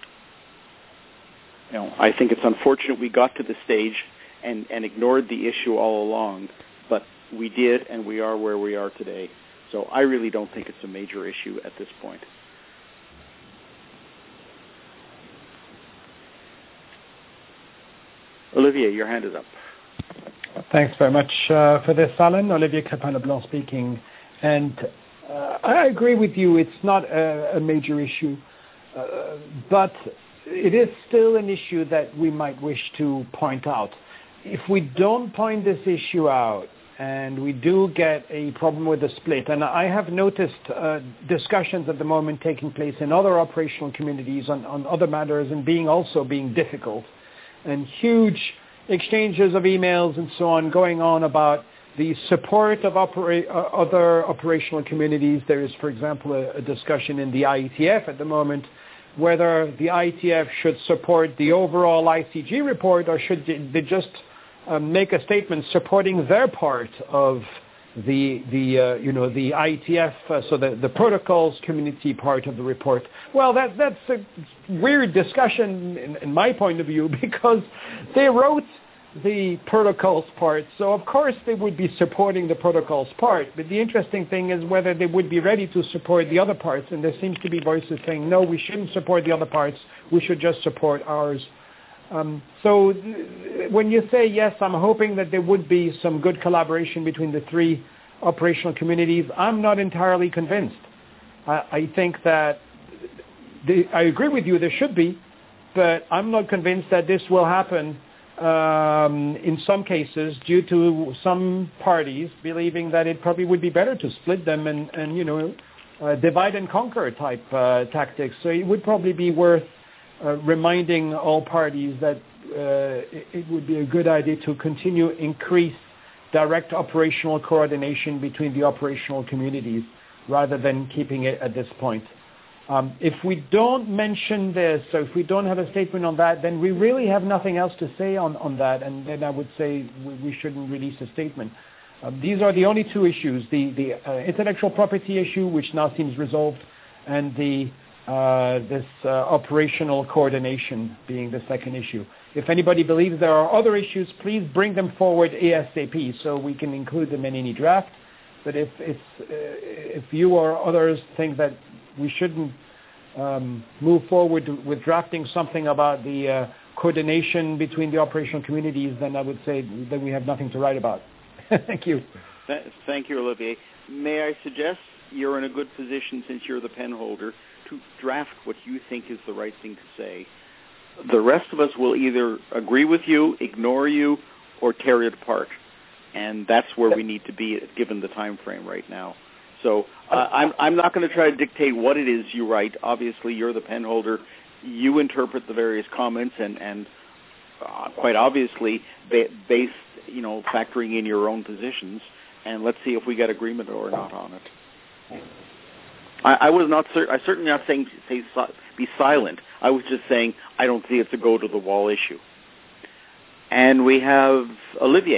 You know, I think it's unfortunate we got to this stage and, and ignored the issue all along, but we did, and we are where we are today. So I really don't think it's a major issue at this point. Olivier, your hand is up. Thanks very much uh, for this, Alan. Olivier Crépin-Leblanc speaking. And uh, I agree with you. It's not a, a major issue, uh, but it is still an issue that we might wish to point out. If we don't point this issue out, and we do get a problem with the split. And I have noticed uh, discussions at the moment taking place in other operational communities on, on other matters and being also being difficult. And huge exchanges of emails and so on going on about the support of opera- uh, other operational communities. There is, for example, a, a discussion in the I E T F at the moment whether the I E T F should support the overall I C G report or should they just Uh, make a statement supporting their part of the the uh, you know the I E T F, uh, so the, the protocols community part of the report. Well, that that's a weird discussion in, in my point of view, because they wrote the protocols part, so of course they would be supporting the protocols part. But the interesting thing is whether they would be ready to support the other parts, and there seems to be voices saying no, we shouldn't support the other parts, we should just support ours. Um, so when you say yes, I'm hoping that there would be some good collaboration between the three operational communities. I'm not entirely convinced. I, I think that the, I agree with you, there should be, but I'm not convinced that this will happen um, in some cases due to some parties believing that it probably would be better to split them and, and you know, uh, divide and conquer type uh, tactics. So it would probably be worth Uh, reminding all parties that uh, it, it would be a good idea to continue increase direct operational coordination between the operational communities rather than keeping it at this point. Um, if we don't mention this, or if we don't have a statement on that, then we really have nothing else to say on, on that, and then I would say we, we shouldn't release a statement. Um, these are the only two issues, the, the uh, intellectual property issue, which now seems resolved, and the Uh, this uh, operational coordination being the second issue. If anybody believes there are other issues, please bring them forward ASAP so we can include them in any draft. But if it's, uh, if you or others think that we shouldn't um, move forward with drafting something about the uh, coordination between the operational communities, then I would say that we have nothing to write about. Thank you. Thank you, Olivier. May I suggest you're in a good position, since you're the pen holder, to draft what you think is the right thing to say. The rest of us will either agree with you, ignore you, or tear it apart. And that's where we need to be given the time frame right now. So uh, I'm, I'm not going to try to dictate what it is you write. Obviously, you're the pen holder. You interpret the various comments and, and uh, quite obviously ba- based, you know, factoring in your own positions. And let's see if we get agreement or not on it. I, I was not. I certainly not saying say, be silent. I was just saying I don't see it's a go to the wall issue. And we have Olivier,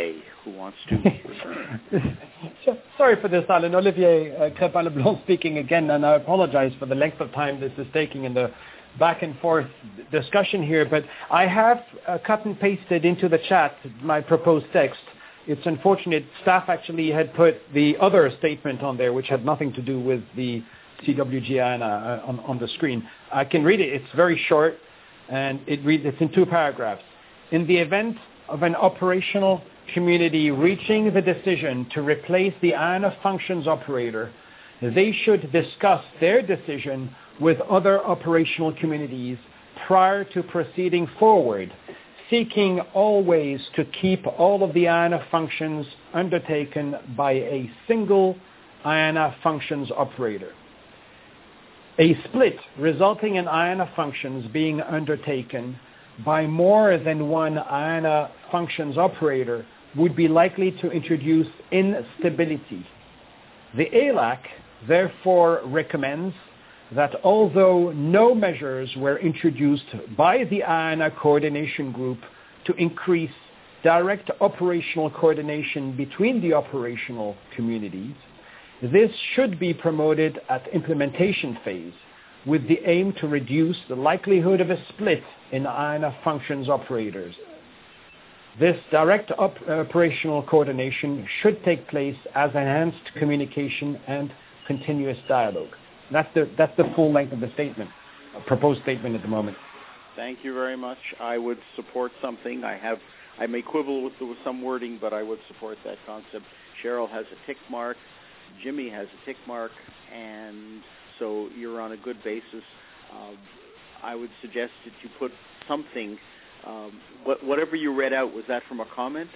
who wants to. Sorry for this, Alan. Olivier uh, Crépin-Leblond speaking again, and I apologize for the length of time this is taking in the back and forth discussion here, but I have uh, cut and pasted into the chat my proposed text. It's unfortunate staff actually had put the other statement on there, which had nothing to do with the C W G I N A uh, on, on the screen. I can read it. It's very short, and it reads. It's in two paragraphs. In the event of an operational community reaching the decision to replace the I A N A functions operator, they should discuss their decision with other operational communities prior to proceeding forward, seeking always to keep all of the I A N A functions undertaken by a single I A N A functions operator. A split resulting in I A N A functions being undertaken by more than one I A N A functions operator would be likely to introduce instability. The A L A C therefore recommends that although no measures were introduced by the I A N A coordination group to increase direct operational coordination between the operational communities, this should be promoted at implementation phase with the aim to reduce the likelihood of a split in I A N A functions operators. This direct op- operational coordination should take place as enhanced communication and continuous dialogue. That's the, that's the full length of the statement, a proposed statement at the moment. Thank you very much. I would support something. I have, I may quibble with, with some wording, but I would support that concept. Cheryl has a tick mark. Jimmy has a tick mark, and so you're on a good basis. Uh, I would suggest that you put something, um, what, whatever you read out, was that from a comment?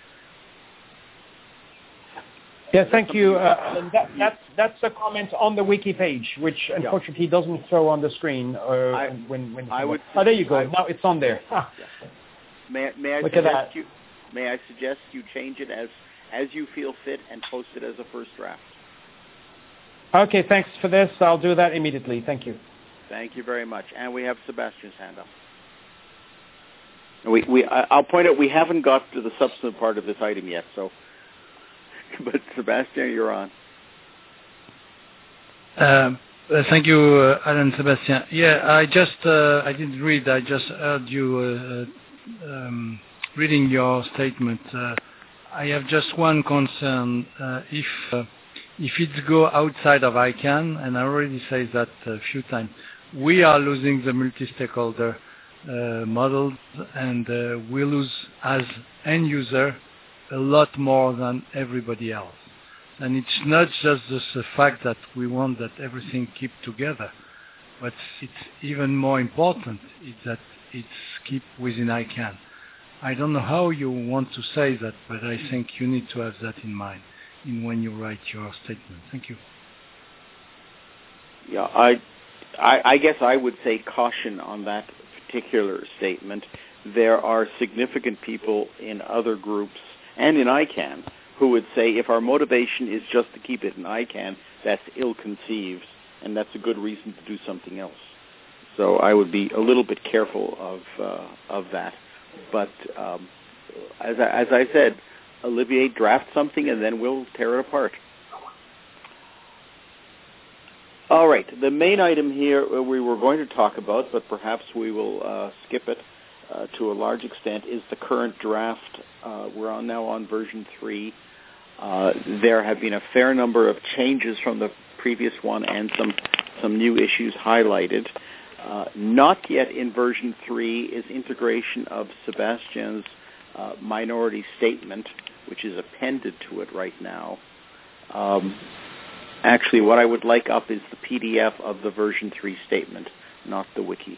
Yeah, thank you. Uh, that, that's, that's a comment on the wiki page, which unfortunately yeah. doesn't show on the screen. Uh, I, when, when I would, oh, there you go. I, now it's on there. Yeah. May, may I Look suggest at that. you? May I suggest you change it as as you feel fit and post it as a first draft? Okay, thanks for this. I'll do that immediately. Thank you. Thank you very much. And we have Sebastian's hand up. We, we, I'll point out we haven't got to the substantive part of this item yet, so. But Sebastian, you're on. Um, uh, thank you, uh, Alan Sebastian. Yeah, I just, uh, I didn't read, I just heard you uh, um, reading your statement. Uh, I have just one concern. Uh, if uh, if it go outside of I CANN, and I already said that a few times, we are losing the multi-stakeholder uh, model, and uh, we lose as end user a lot more than everybody else. And it's not just the fact that we want that everything keep together, but it's even more important is that it's keep within I CANN. I don't know how you want to say that, but I think you need to have that in mind in when you write your statement. Thank you. Yeah, I, I, I guess I would say caution on that particular statement. There are significant people in other groups and in I CANN who would say if our motivation is just to keep it in I CANN, that's ill-conceived, and that's a good reason to do something else. So I would be a little bit careful of uh, of that. But um, as, I, as I said, Olivier, draft something, and then we'll tear it apart. All right, the main item here we were going to talk about, but perhaps we will uh, skip it uh, to a large extent, is the current draft. Uh, we're on now on version three. Uh, there have been a fair number of changes from the previous one and some, some new issues highlighted. Uh, not yet in version three is integration of Sebastian's uh, minority statement, which is appended to it right now. Um, actually, what I would like up is the P D F of the version three statement, not the wiki.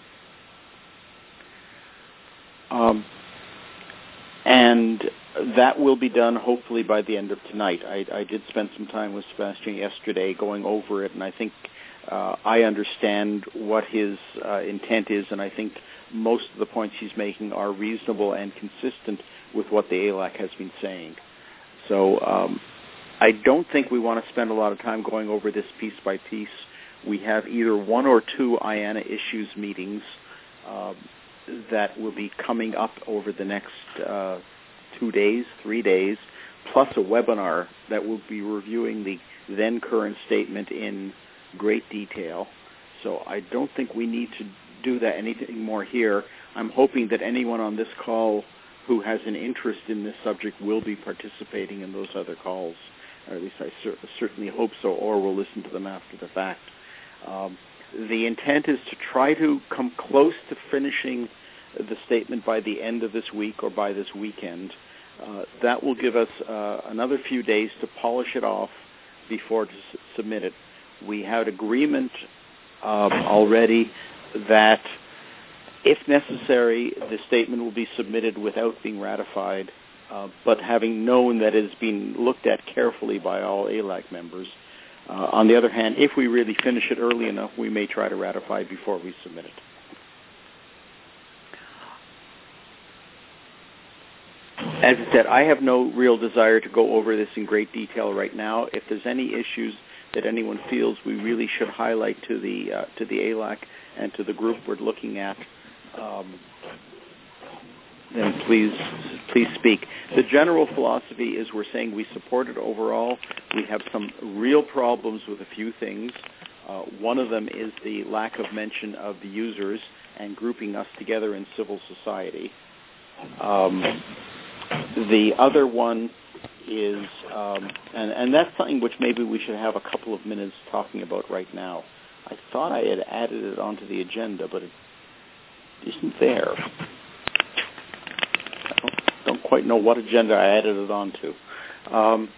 Um, and that will be done hopefully by the end of tonight. I, I did spend some time with Sebastian yesterday going over it, and I think uh, I understand what his uh, intent is, and I think most of the points he's making are reasonable and consistent with what the A L A C has been saying. So um, I don't think we want to spend a lot of time going over this piece by piece. We have either one or two I A N A issues meetings uh, that will be coming up over the next uh, two days, three days, plus a webinar that will be reviewing the then current statement in great detail. So I don't think we need to do that anything more here. I'm hoping that anyone on this call who has an interest in this subject will be participating in those other calls, or at least I cer- certainly hope so, or will listen to them after the fact. Um, the intent is to try to come close to finishing the statement by the end of this week or by this weekend. Uh, that will give us uh, another few days to polish it off before to s- submit it. We had agreement um, already that if necessary, the statement will be submitted without being ratified, uh, but having known that it has been looked at carefully by all A L A C members. Uh, on the other hand, if we really finish it early enough, we may try to ratify before we submit it. As I said, I have no real desire to go over this in great detail right now. If there's any issues that anyone feels we really should highlight to the uh, to the A L A C and to the group we're looking at, um, then please please speak. The general philosophy is we're saying we support it overall. We have some real problems with a few things. Uh, one of them is the lack of mention of the users and grouping us together in civil society. Um, the other one is, um, and, and that's something which maybe we should have a couple of minutes talking about right now. I thought I had added it onto the agenda, but it isn't there. I don't, don't quite know what agenda I added it onto. Um,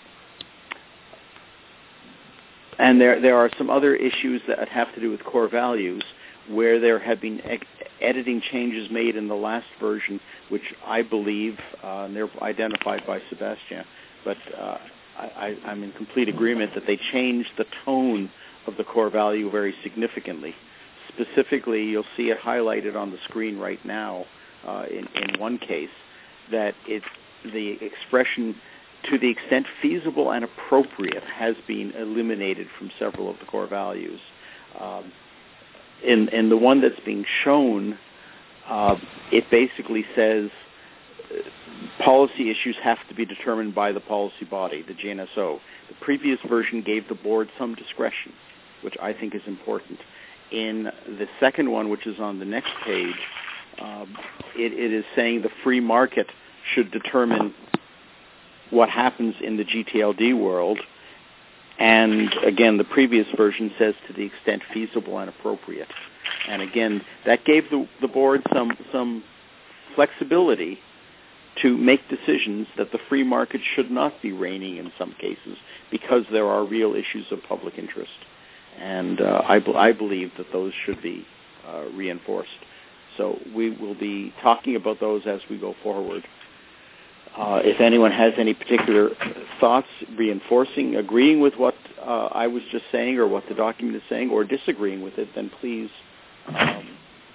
and there there are some other issues that have to do with core values, where there have been ed- editing changes made in the last version, which I believe, uh, and they're identified by Sebastian, but uh, I, I'm in complete agreement that they changed the tone of the core value very significantly. Specifically, you'll see it highlighted on the screen right now uh, in, in one case, that it's the expression to the extent feasible and appropriate has been eliminated from several of the core values. Um, in, in the one that's being shown, uh, it basically says uh, policy issues have to be determined by the policy body, the G N S O. The previous version gave the board some discretion, which I think is important. In the second one, which is on the next page, um, it, it is saying the free market should determine what happens in the G T L D world. And again, the previous version says to the extent feasible and appropriate. And again, that gave the, the board some some flexibility to make decisions that the free market should not be reigning in some cases because there are real issues of public interest. And uh, I, I believe that those should be uh, reinforced. So we will be talking about those as we go forward. Uh, if anyone has any particular thoughts reinforcing, agreeing with what uh, I was just saying or what the document is saying, or disagreeing with it, then please um,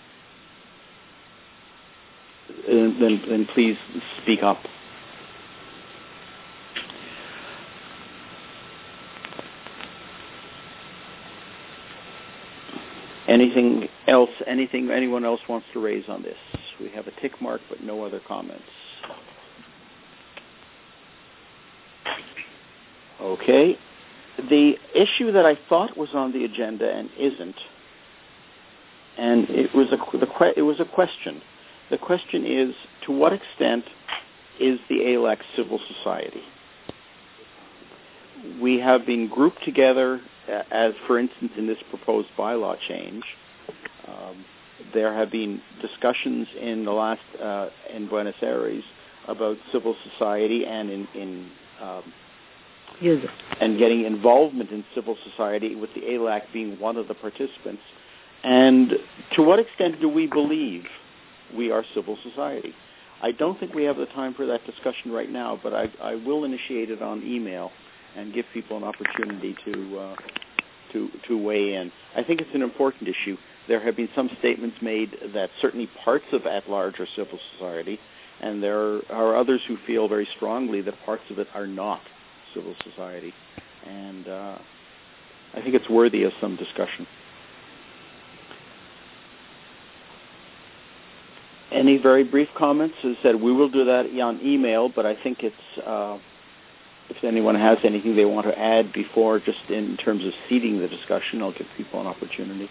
then, then please speak up. Anything else? Anything anyone else wants to raise on this? We have a tick mark, but no other comments. Okay. The issue that I thought was on the agenda and isn't, and it was a the it was a question. The question is, to what extent is the A L A C civil society? We have been grouped together, as for instance in this proposed bylaw change. Um, there have been discussions in the last uh, in Buenos Aires about civil society and in, in um, Yes. and getting involvement in civil society, with the A L A C being one of the participants. And to what extent do we believe we are civil society? I don't think we have the time for that discussion right now, but I, I will initiate it on email and give people an opportunity to uh, to to weigh in. I think it's an important issue. There have been some statements made that certainly parts of at-large are civil society, and there are others who feel very strongly that parts of it are not civil society. And uh, I think it's worthy of some discussion. Any very brief comments? As I said, we will do that on email, but I think it's uh, if anyone has anything they want to add before, just in terms of seeding the discussion, I'll give people an opportunity.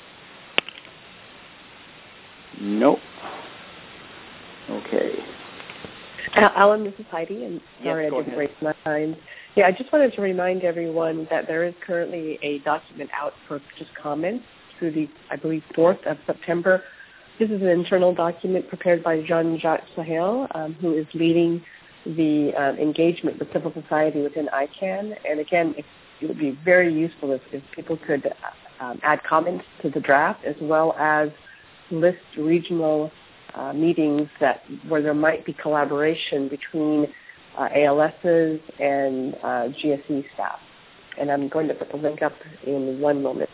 Nope. Okay. Uh, Alan, this is Heidi, and sorry yes, I didn't ahead. waste my time. Yeah, I just wanted to remind everyone that there is currently a document out for just comments through the, I believe, fourth of September. This is an internal document prepared by Jean-Jacques Sahel, um, who is leading the uh, engagement with civil society within I CANN. And again, it, it would be very useful if, if people could uh, um, add comments to the draft, as well as list regional uh, meetings that where there might be collaboration between uh, A L S's and uh, G S E staff. And I'm going to put the link up in one moment.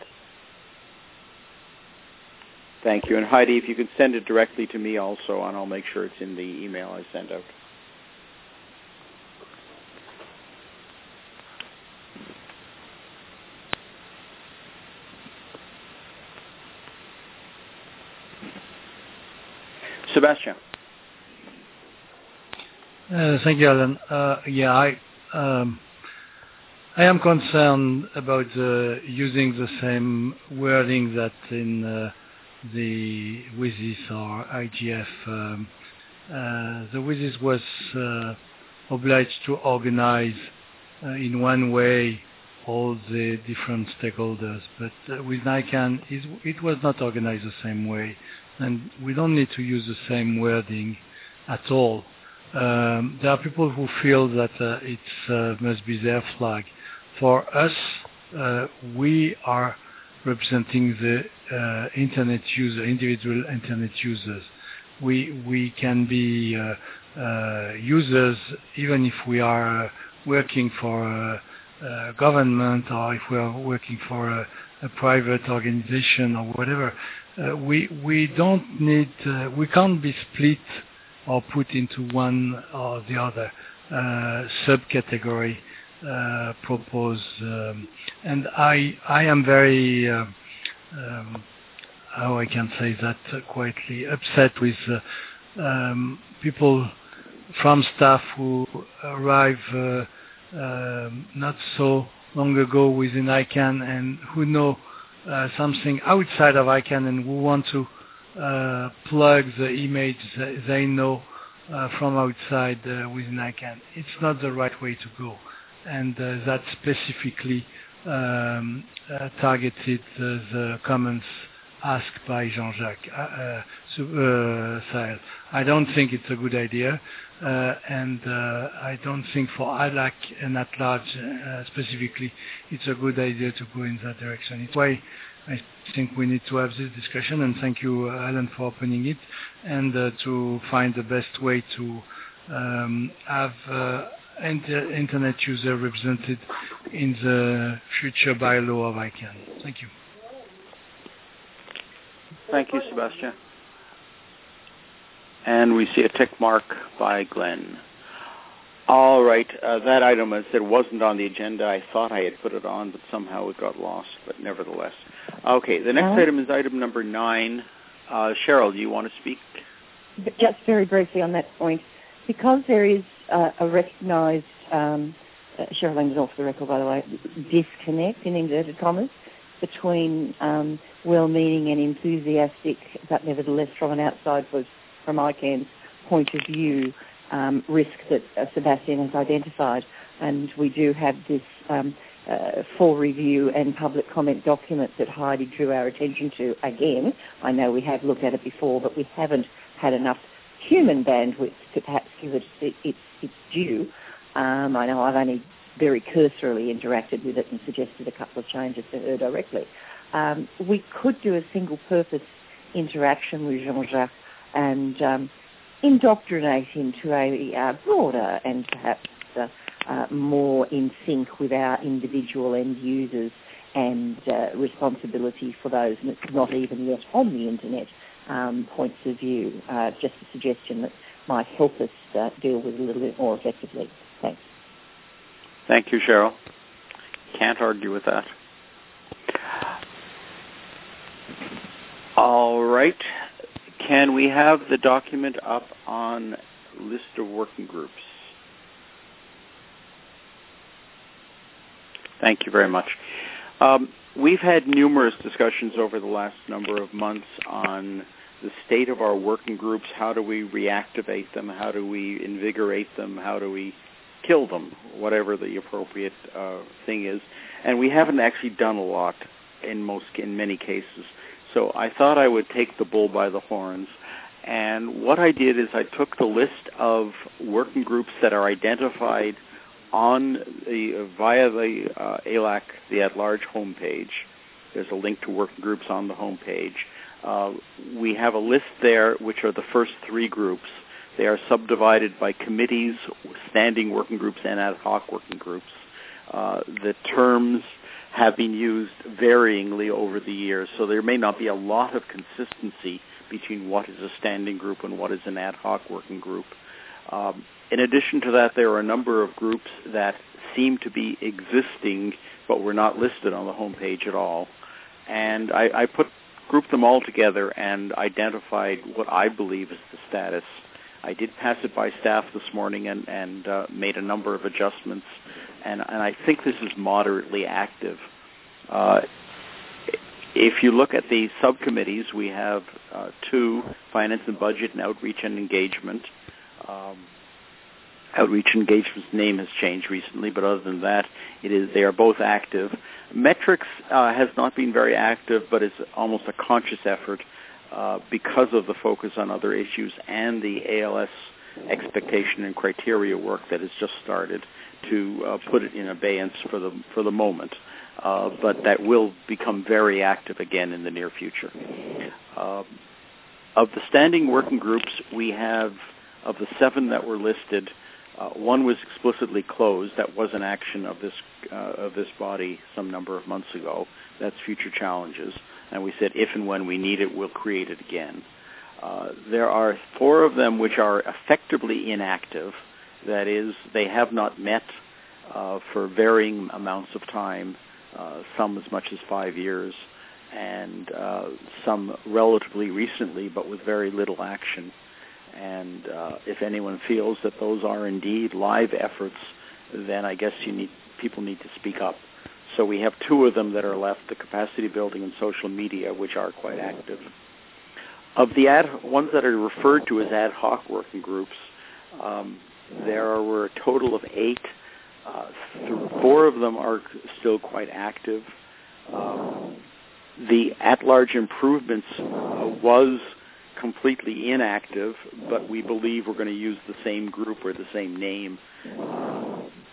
Thank you. And Heidi, if you could send it directly to me also, and I'll make sure it's in the email I send out. Sebastian. Uh, thank you, Alan. Uh, yeah, I um, I am concerned about uh, using the same wording that in uh, the WSIS or I G F. Um, uh, the WSIS was uh, obliged to organize uh, in one way all the different stakeholders, but uh, with ICANN, it, it was not organized the same way, and we don't need to use the same wording at all. Um, there are people who feel that uh, it uh, must be their flag. For us, uh, we are representing the uh, internet user, individual internet users. We we can be uh, uh, users even if we are uh, working for a, a government or if we are working for a, a private organization or whatever. Uh, we we don't need uh, we can't be split or put into one or the other uh, subcategory uh, proposed. Um, and I I am very uh, um, how I can say that uh, quietly upset with uh, um, people from staff who arrive uh, um, not so long ago within ICANN and who know uh, something outside of ICANN and who want to uh, plug the image that they know uh, from outside uh, within ICANN. It's not the right way to go, and uh, that specifically um, uh, targeted uh, the comments asked by Jean-Jacques uh, uh, Sahel. I don't think it's a good idea, uh, and uh, I don't think for I LAC and at large uh, specifically it's a good idea to go in that direction. It's why I think we need to have this discussion, and thank you, Alan, for opening it, and uh, to find the best way to um, have uh, inter internet user represented in the future bylaw of ICANN. Thank you. Thank you, Sebastian. And we see a tick mark by Glenn. All right, uh, that item, as it wasn't on the agenda. I thought I had put it on, but somehow it got lost, but nevertheless. Okay, the next uh-huh. item is item number nine. Uh, Cheryl, do you want to speak? Just very briefly on that point. Because there is uh, a recognised, um, uh, Cheryl is off the record, by the way, disconnect, in inverted commas, between um, well-meaning and enthusiastic, but nevertheless from an outside, from ICANN's point of view, um, risk that uh, Sebastian has identified. And we do have this um, uh, full review and public comment document that Heidi drew our attention to again. I know we have looked at it before, but we haven't had enough human bandwidth to perhaps give it its, its, its due. Um, I know I've only very cursorily interacted with it and suggested a couple of changes to her directly. Um, we could do a single-purpose interaction with Jean-Jacques and um, indoctrinate into a uh, broader and perhaps uh, uh, more in sync with our individual end users and uh, responsibility for those not even yet on the internet um, points of view. Uh, just a suggestion that might help us uh, deal with it a little bit more effectively. Thanks. Thank you, Cheryl. Can't argue with that. All right. Can we have the document up on list of working groups? Thank you very much. Um, we've had numerous discussions over the last number of months on the state of our working groups. How do we reactivate them? How do we invigorate them? How do we kill them? Whatever the appropriate uh, thing is. And we haven't actually done a lot in most, in many cases. So I thought I would take the bull by the horns. And what I did is I took the list of working groups that are identified on the via the uh, A L A C, the at-large homepage. There's a link to working groups on the homepage. Uh, we have a list there, which are the first three groups. They are subdivided by committees, standing working groups, and ad hoc working groups. Uh, the terms have been used varyingly over the years, so there may not be a lot of consistency between what is a standing group and what is an ad hoc working group. Um, in addition to that, there are a number of groups that seem to be existing but were not listed on the homepage at all. And I, I put grouped them all together and identified what I believe is the status. I did pass it by staff this morning and, and uh, made a number of adjustments, and, and I think this is moderately active. Uh, if you look at the subcommittees, we have uh, two, Finance and Budget and Outreach and Engagement. Um, Outreach and Engagement's name has changed recently, but other than that, it is they are both active. Metrics uh, has not been very active, but it's almost a conscious effort uh, because of the focus on other issues and the A L S expectation and criteria work that has just started to uh, put it in abeyance for the for the moment. Uh, but that will become very active again in the near future. Uh, of the standing working groups, we have, of the seven that were listed, uh, one was explicitly closed. That was an action of this uh, of this body some number of months ago. That's Future Challenges. And we said if and when we need it, we'll create it again. Uh, there are four of them which are effectively inactive. That is, they have not met uh, for varying amounts of time, uh, some as much as five years, and uh, some relatively recently, but with very little action. And uh, if anyone feels that those are indeed live efforts, then I guess you need people need to speak up. So we have two of them that are left, the capacity building and social media, which are quite active. Of the ad, ones that are referred to as ad hoc working groups, um, there were a total of eight. Uh, th- four of them are still quite active. Um, the at-large improvements uh, was completely inactive, but we believe we're going to use the same group or the same name uh,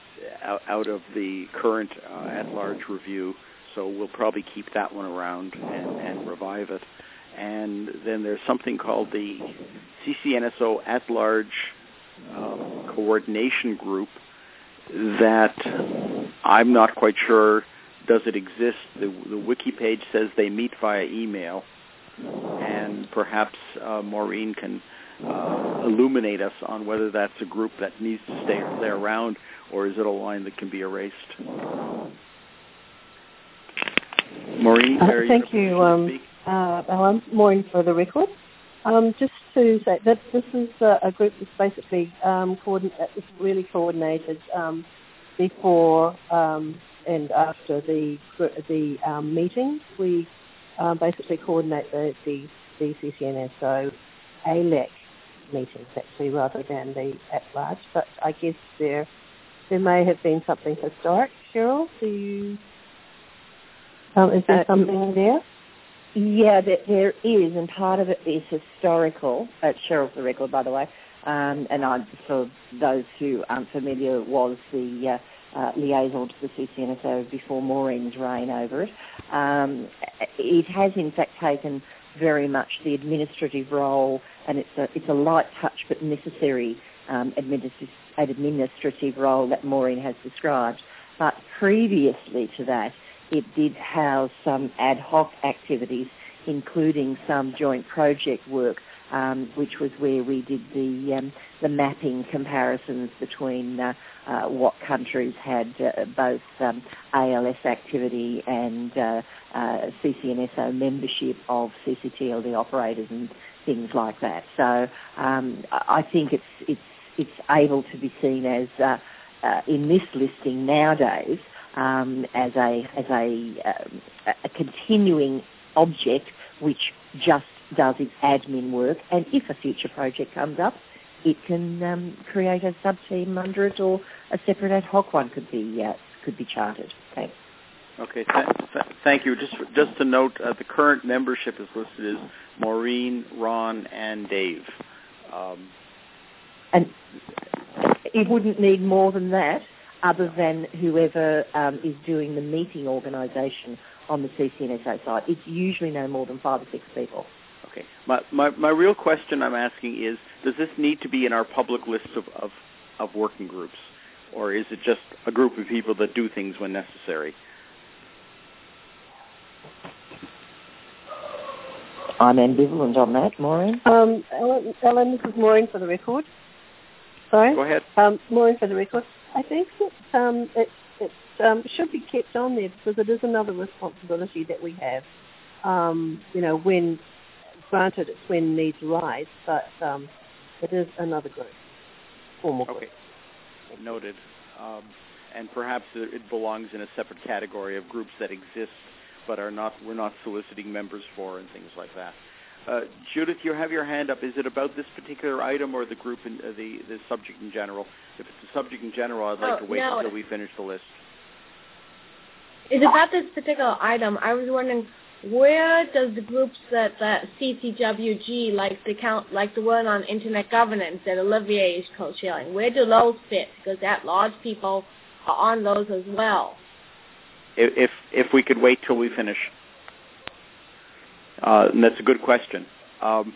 out of the current uh, at-large review. So we'll probably keep that one around and, and revive it. And then there's something called the C C N S O at-large um, coordination group that I'm not quite sure, does it exist? The, the wiki page says they meet via email, and perhaps uh, Maureen can uh, illuminate us on whether that's a group that needs to stay, stay around, or is it a line that can be erased? Maureen, uh, are thank you, you, um, uh, Alan. Maureen for the record. Um, just to say that this is a, a group that's basically um, coordin- that was really coordinated um, before um, and after the the um, meetings. We um, basically coordinate the, the, the C C N S O A L E C meetings actually rather than the at large. But I guess there there may have been something historic. Cheryl, do you? Um, is there uh, something there? Yeah, there, there is, and part of it is historical. Uh, Cheryl's the record, by the way, um, and I, for those who aren't familiar, was the uh, uh, liaison to the C C N S O before Maureen's reign over it. Um, it has, in fact, taken very much the administrative role, and it's a, it's a light touch but necessary um, administrative, administrative role that Maureen has described. But previously to that, it did house some ad hoc activities, including some joint project work, um, which was where we did the um, the mapping comparisons between uh, uh, what countries had uh, both um, A L S activity and uh, uh, C C N S O membership of C C T L D operators and things like that. So um, I think it's it's it's able to be seen as uh, uh, in this listing nowadays. um, as a as a, um, a continuing object which just does its admin work, and if a future project comes up, it can um, create a sub-team under it, or a separate ad hoc one could be uh, could be chartered. Thanks. Okay, th- th- thank you. Just just to note, uh, the current membership is listed as Maureen, Ron, and Dave. Um, and it wouldn't need more than that, other than whoever um, is doing the meeting organisation on the C C N S O side. It's usually no more than five or six people. Okay. My, my my real question I'm asking is, does this need to be in our public list of, of, of working groups, or is it just a group of people that do things when necessary? I'm ambivalent on that, Maureen. Um, Ellen, Ellen, this is Maureen for the record. Sorry? Go ahead. Um, Maureen for the record. I think that um, it, it um, should be kept on there because it is another responsibility that we have. Um, you know, when, granted, it's when needs arise, but um, it is another group, formal group. Okay. Noted. Um, and perhaps it belongs in a separate category of groups that exist but are not, we're not soliciting members for, and things like that. Uh, Judith, you have your hand up. Is it about this particular item or the group, in, uh, the, the subject in general? If it's the subject in general, I'd like oh, to wait no. until we finish the list. It's about this particular item. I was wondering, where does the groups that, that C C W G, like the count, like the one on internet governance that Olivier is co-chairing, where do those fit? Because at-large people are on those as well. If if we could wait till we finish, uh, and that's a good question. Um,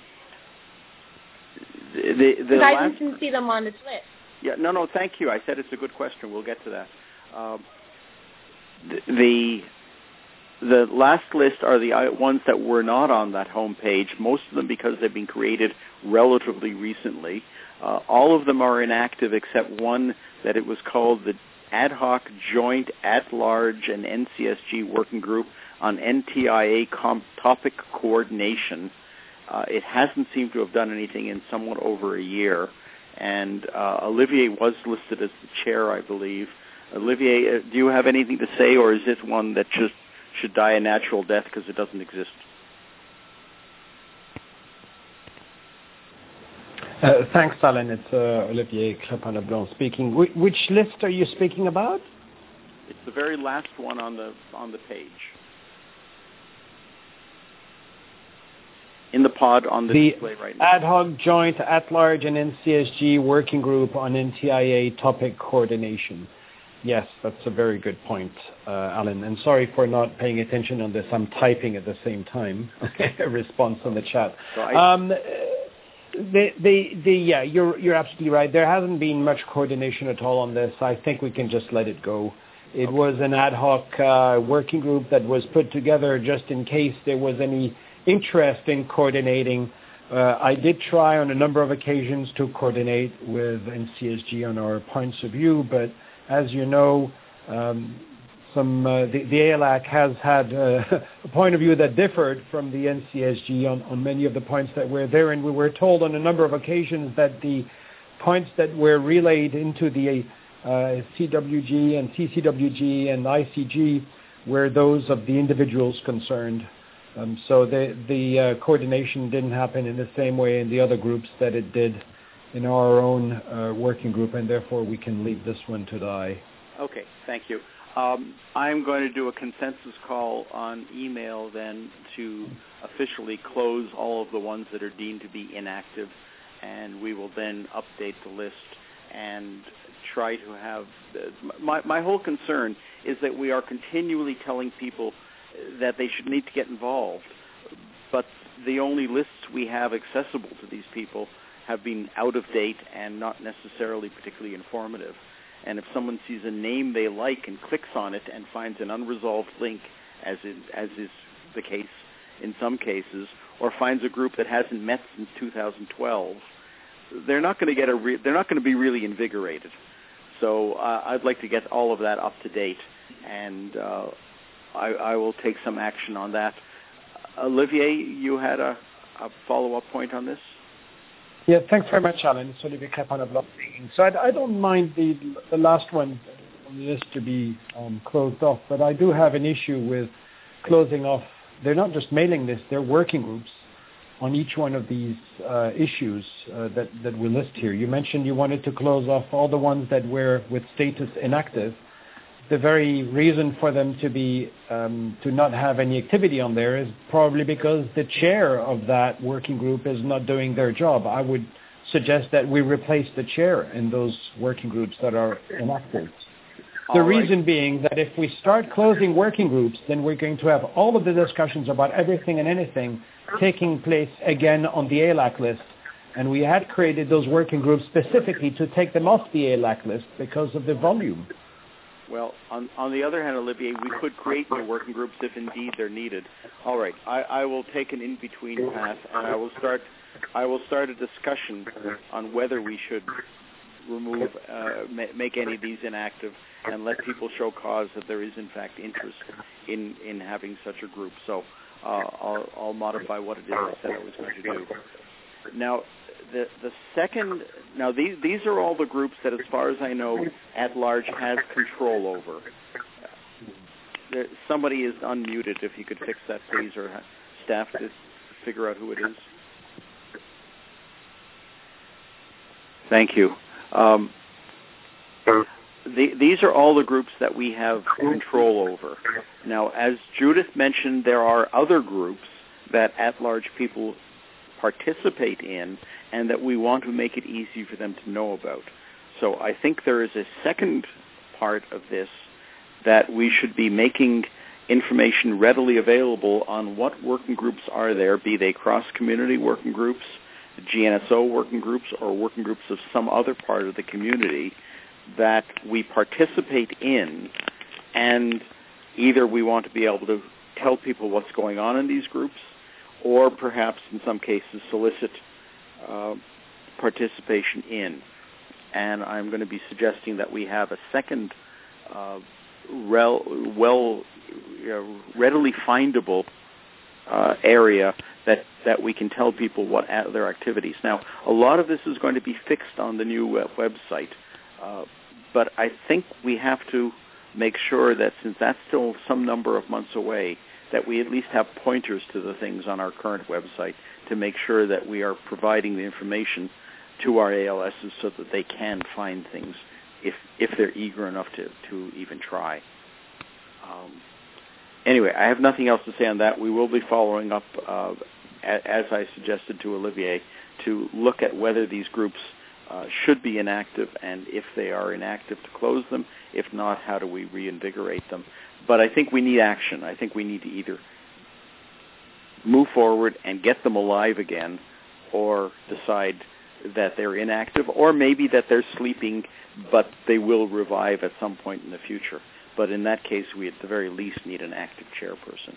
the the I last, didn't see them on this list. Yeah, no, no, thank you. I said it's a good question. We'll get to that. Um, the the last list are the ones that were not on that homepage. Most of them because they've been created relatively recently. Uh, all of them are inactive except one that it was called the Ad Hoc Joint At-Large and N C S G Working Group on N T I A com- Topic Coordination. Uh, it hasn't seemed to have done anything in somewhat over a year, and uh, Olivier was listed as the chair, I believe. Olivier, uh, do you have anything to say, or is this one that just should die a natural death because it doesn't exist? Uh, thanks, Alan. It's uh, Olivier Crépin-Leblanc speaking. Wh- which list are you speaking about? It's the very last one on the on the page. In the pod on the, the display right now. Ad Hoc Joint At-Large and N C S G Working Group on N T I A Topic Coordination. Yes, that's a very good point, uh, Alan. And sorry for not paying attention on this. I'm typing at the same time. A response on the chat. So I, um, The, the, the, yeah, you're, you're absolutely right. There hasn't been much coordination at all on this. I think we can just let it go. It okay. was an ad hoc uh, working group that was put together just in case there was any interest in coordinating. Uh, I did try on a number of occasions to coordinate with N C S G on our points of view, but as you know, um, Some uh, the, the A L A C has had uh, a point of view that differed from the N C S G on, on many of the points that were there, and we were told on a number of occasions that the points that were relayed into the uh, C W G and C C W G and I C G were those of the individuals concerned. Um, so the, the uh, coordination didn't happen in the same way in the other groups that it did in our own uh, working group, and therefore we can leave this one to die. Okay, thank you. Um, I'm going to do a consensus call on email then to officially close all of the ones that are deemed to be inactive, and we will then update the list and try to have... My, my whole concern is that we are continually telling people that they should need to get involved, but the only lists we have accessible to these people have been out of date and not necessarily particularly informative. And if someone sees a name they like and clicks on it and finds an unresolved link, as in, as is the case in some cases, or finds a group that hasn't met since two thousand twelve, they're not going to get a re- they're not going to be really invigorated. So uh, I'd like to get all of that up to date, and uh, I, I will take some action on that. Olivier, you had a, a follow-up point on this? Yeah, thanks very much, Alan. It's Olivier Crépin-Leblanc speaking. So I, I don't mind the the last one, on the list to be um, closed off, but I do have an issue with closing off. They're not just mailing lists, they're working groups on each one of these uh, issues uh, that, that we list here. You mentioned you wanted to close off all the ones that were with status inactive. The very reason for them to be um, to not have any activity on there is probably because the chair of that working group is not doing their job. I would suggest that we replace the chair in those working groups that are inactive. The all reason right. being that if we start closing working groups, then we're going to have all of the discussions about everything and anything taking place again on the A L A C list. And we had created those working groups specifically to take them off the A L A C list because of the volume. Well, on, on the other hand, Olivier, we could create new working groups if indeed they're needed. All right, I, I will take an in-between path, and I will start. I will start a discussion on whether we should remove, uh, ma- make any of these inactive, and let people show cause that there is in fact interest in, in having such a group. So uh, I'll, I'll modify what it is I said I was going to do. Now, the the second, now these these are all the groups that, as far as I know, At Large has control over. There, somebody is unmuted. If you could fix that, please, or staff to figure out who it is. Thank you. Um, the, these are all the groups that we have control over. Now, as Judith mentioned, there are other groups that At Large people participate in and that we want to make it easy for them to know about. So I think there is a second part of this that we should be making information readily available on what working groups are there, be they cross-community working groups, G N S O working groups, or working groups of some other part of the community that we participate in, and either we want to be able to tell people what's going on in these groups, or perhaps in some cases solicit uh, participation in. And I'm going to be suggesting that we have a second uh, rel- well, uh, readily findable uh, area that, that we can tell people what a- their activities. Now, a lot of this is going to be fixed on the new uh, website, uh, but I think we have to make sure that, since that's still some number of months away, that we at least have pointers to the things on our current website to make sure that we are providing the information to our A L Ss so that they can find things if if they're eager enough to, to even try. Um, anyway, I have nothing else to say on that. We will be following up, uh, as I suggested to Olivier, to look at whether these groups uh, should be inactive, and if they are inactive, to close them. If not, how do we reinvigorate them? But I think we need action. I think we need to either move forward and get them alive again, or decide that they're inactive, or maybe that they're sleeping, but they will revive at some point in the future. But in that case, we at the very least need an active chairperson.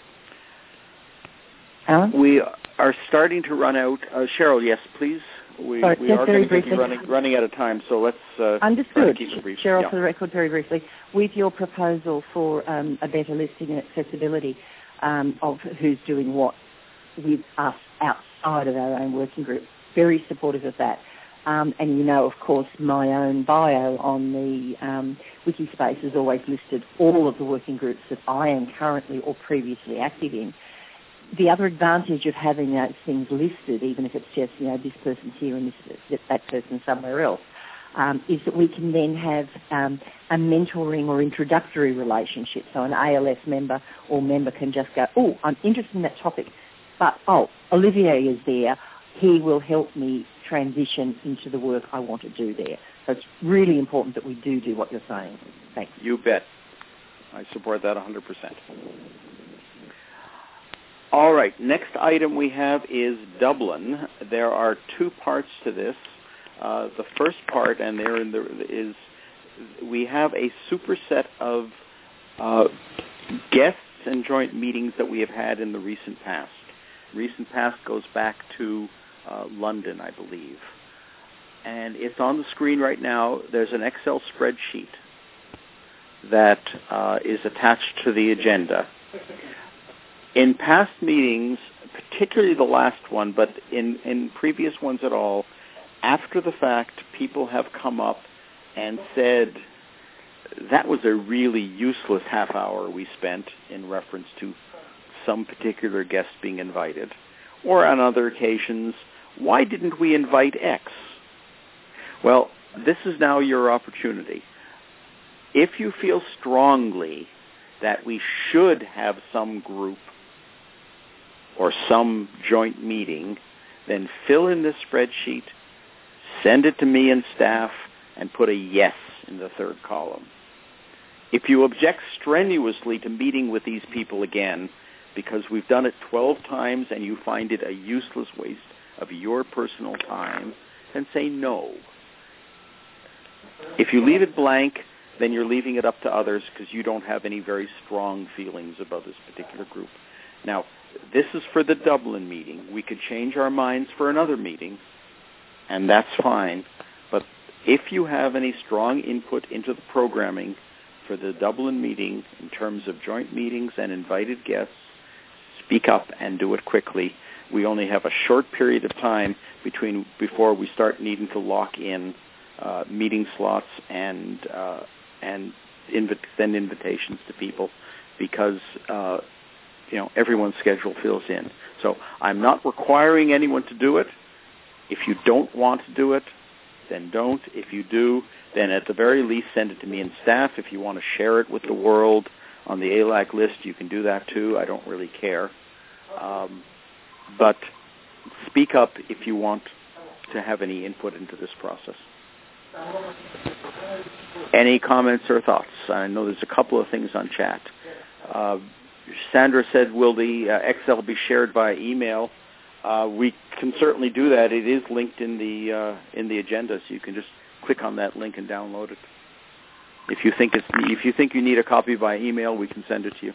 Alan? We are starting to run out. Uh, Cheryl, yes, please. We, Sorry, we just are very going to be briefly. running, running out of time, so let's uh, Understood. try to keep it brief. Cheryl, yeah. for the record, very briefly, with your proposal for um, a better listing and accessibility um, of who's doing what with us outside of our own working group, very supportive of that. Um, and you know, of course, my own bio on the um, Wikispace has always listed all of the working groups that I am currently or previously active in. The other advantage of having those things listed, even if it's just, you know, this person's here and this, that person's somewhere else, um, is that we can then have um, a mentoring or introductory relationship. So an A L S member or member can just go, oh, I'm interested in that topic, but, oh, Olivier is there. He will help me transition into the work I want to do there. So it's really important that we do do what you're saying. Thanks. You bet. I support that one hundred percent. All right, next item we have is Dublin. There are two parts to this. Uh, the first part, and there in the, is we have a superset of uh, guests and joint meetings that we have had in the recent past. Recent past goes back to uh, London, I believe. And it's on the screen right now. There's an Excel spreadsheet that uh, is attached to the agenda. In past meetings, particularly the last one, but in, in previous ones at all, after the fact, people have come up and said that was a really useless half hour we spent in reference to some particular guest being invited. Or on other occasions, why didn't we invite X? Well, this is now your opportunity. If you feel strongly that we should have some group or some joint meeting, then fill in this spreadsheet, send it to me and staff, and put a yes in the third column. If you object strenuously to meeting with these people again, because we've done it twelve times and you find it a useless waste of your personal time, then say no. If you leave it blank, then you're leaving it up to others because you don't have any very strong feelings about this particular group. Now, this is for the Dublin meeting. We could change our minds for another meeting, and that's fine. But if you have any strong input into the programming for the Dublin meeting in terms of joint meetings and invited guests, speak up and do it quickly. We only have a short period of time between before we start needing to lock in uh, meeting slots and uh, and invi- send invitations to people because uh, you know everyone's schedule fills in. So I'm not requiring anyone to do it. If you don't want to do it, then don't. If you do, then at the very least send it to me and staff. If you want to share it with the world on the A L A C list, you can do that too. I don't really care. Um, but speak up if you want to have any input into this process. Any comments or thoughts? I know there's a couple of things on chat. Uh, Sandra said, will the uh, Excel be shared by email? Uh, we can certainly do that. It is linked in the uh, in the agenda, so you can just click on that link and download it. If you think it's if you think you need a copy by email, we can send it to you.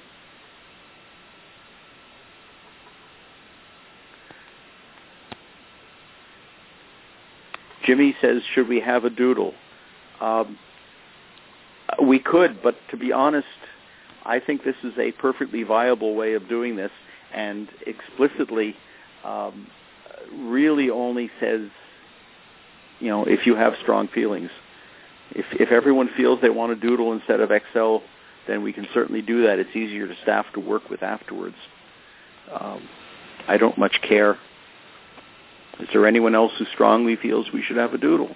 Jimmy says, should we have a doodle? Um, we could, but to be honest, I think this is a perfectly viable way of doing this, and explicitly um, really only says, you know, if you have strong feelings. If, if everyone feels they want to doodle instead of Excel, then we can certainly do that. It's easier to staff to work with afterwards. Um, I don't much care. Is there anyone else who strongly feels we should have a doodle?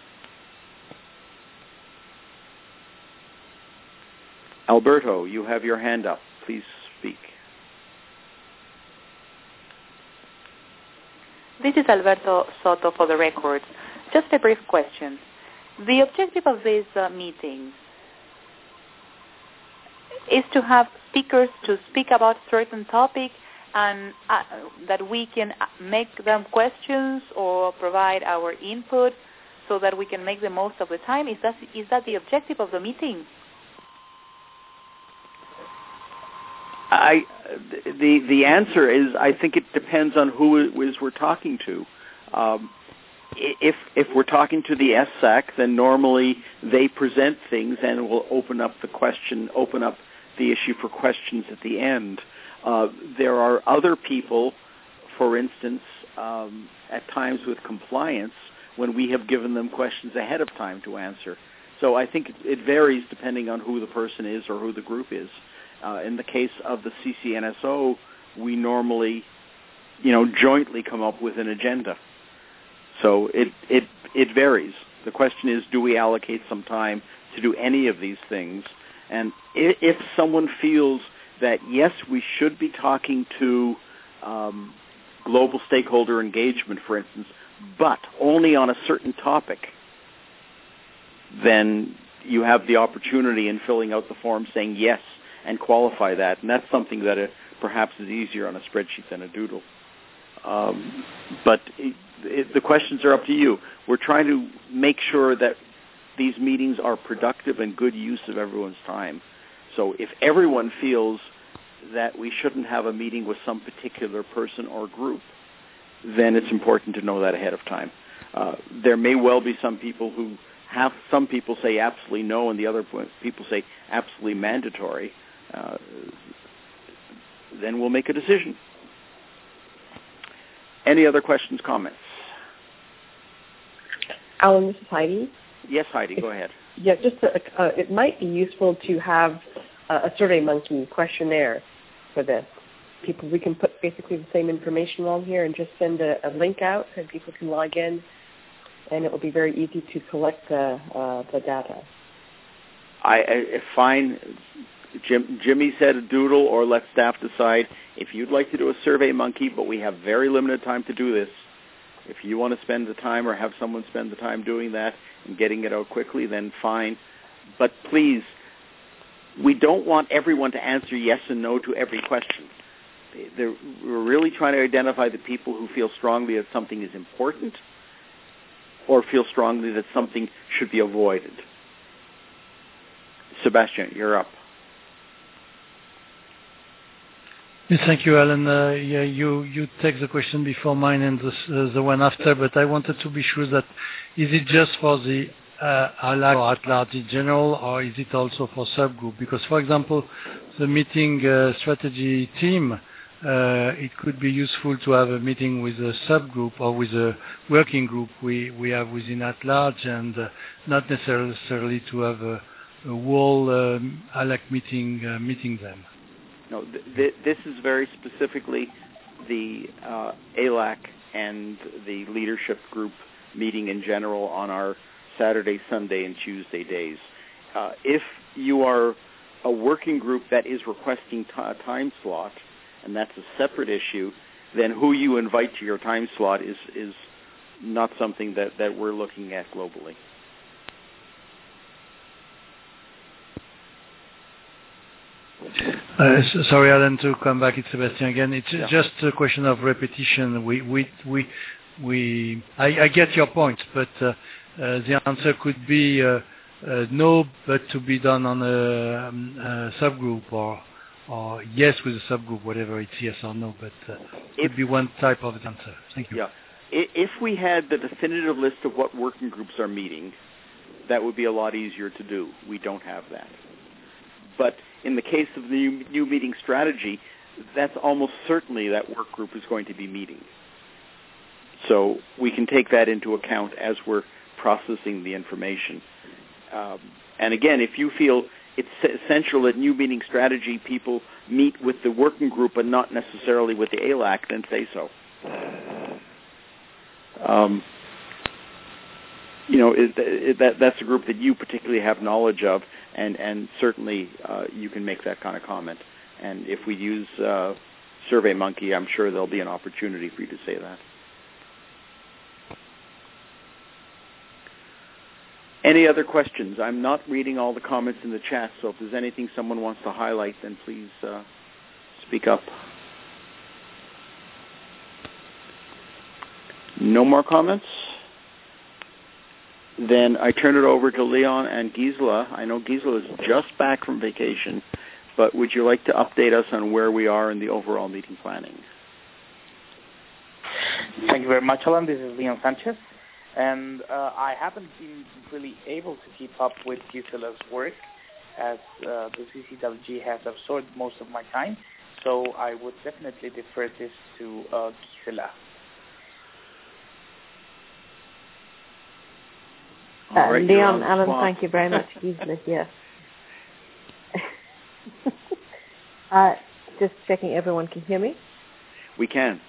Alberto, you have your hand up. Please speak. This is Alberto Soto for the record. Just a brief question. The objective of these uh, meetings is to have speakers to speak about certain topic and uh, that we can make them questions or provide our input so that we can make the most of the time. Is that, is that the objective of the meeting? I, the the answer is I think it depends on who it is we're talking to. Um, if if we're talking to the S S A C, then normally they present things and will open up the question, open up the issue for questions at the end. Uh, there are other people, for instance, um, at times with compliance, when we have given them questions ahead of time to answer. So I think it varies depending on who the person is or who the group is. Uh, in the case of the C C N S O, we normally, you know, jointly come up with an agenda. So it, it, it varies. The question is, do we allocate some time to do any of these things? And if, if someone feels that, yes, we should be talking to um, global stakeholder engagement, for instance, but only on a certain topic, then you have the opportunity in filling out the form saying yes and qualify that. And that's something that it perhaps is easier on a spreadsheet than a doodle. Um, but it, it, the questions are up to you. We're trying to make sure that these meetings are productive and good use of everyone's time. So if everyone feels that we shouldn't have a meeting with some particular person or group, then it's important to know that ahead of time. Uh, there may well be some people who have, some people say absolutely no, and the other people say absolutely mandatory. Uh, then we'll make a decision. Any other questions, comments? Alan, this is Heidi. Yes, Heidi, go ahead. Yeah, just to, uh, it might be useful to have uh, a SurveyMonkey questionnaire for this. People, we can put basically the same information on here and just send a, a link out and people can log in, and it will be very easy to collect the, uh, the data. I, I fine. Jim, Jimmy said a doodle, or let staff decide. If you'd like to do a SurveyMonkey, but we have very limited time to do this, if you want to spend the time or have someone spend the time doing that and getting it out quickly, then fine. But please, we don't want everyone to answer yes and no to every question. They're, we're really trying to identify the people who feel strongly that something is important or feel strongly that something should be avoided. Sebastian, you're up. Yes, thank you, Alan. Uh, yeah, you, you take the question before mine and the, uh, the one after, but I wanted to be sure that is it just for the uh, A L A C or at large in general, or is it also for subgroup? Because, for example, the meeting uh, strategy team, uh, it could be useful to have a meeting with a subgroup or with a working group we, we have within at large, and uh, not necessarily to have a, a whole um, A L A C meeting uh, meeting them. No, th- th- this is very specifically the uh, A L A C and the leadership group meeting in general on our Saturday, Sunday, and Tuesday days. Uh, if you are a working group that is requesting t- a time slot, and that's a separate issue, then who you invite to your time slot is, is not something that, that we're looking at globally. Uh, sorry, Alan, to come back. It's Sebastian again. It's yeah. just a question of repetition. We, we, we, we. I, I get your point, but uh, uh, the answer could be uh, uh, no, but to be done on a, um, a subgroup, or, or yes with a subgroup, whatever it's yes or no. But uh, it could be one type of answer. Thank you. Yeah. If we had the definitive list of what working groups are meeting, that would be a lot easier to do. We don't have that. But in the case of the new, new meeting strategy, that's almost certainly that work group is going to be meeting. So we can take that into account as we're processing the information. Um, and again, if you feel it's essential that new meeting strategy people meet with the working group and not necessarily with the A L A C, then say so. Um, you know, it, it, that, that's a group that you particularly have knowledge of, and, and certainly uh, you can make that kind of comment. And if we use uh, SurveyMonkey, I'm sure there'll be an opportunity for you to say that. Any other questions? I'm not reading all the comments in the chat, so if there's anything someone wants to highlight, then please uh, speak up. No more comments? Then I turn it over to Leon and Gisela. I know Gisela is just back from vacation, but would you like to update us on where we are in the overall meeting planning? Thank you very much, Alan. This is Leon Sanchez. And uh, I haven't been really able to keep up with Gisela's work, as uh, the C C W G has absorbed most of my time. So I would definitely defer this to uh, Gisela. Uh, right, Leon, Alan, thank you very much. Gisela here. uh, just checking everyone can hear me. We can.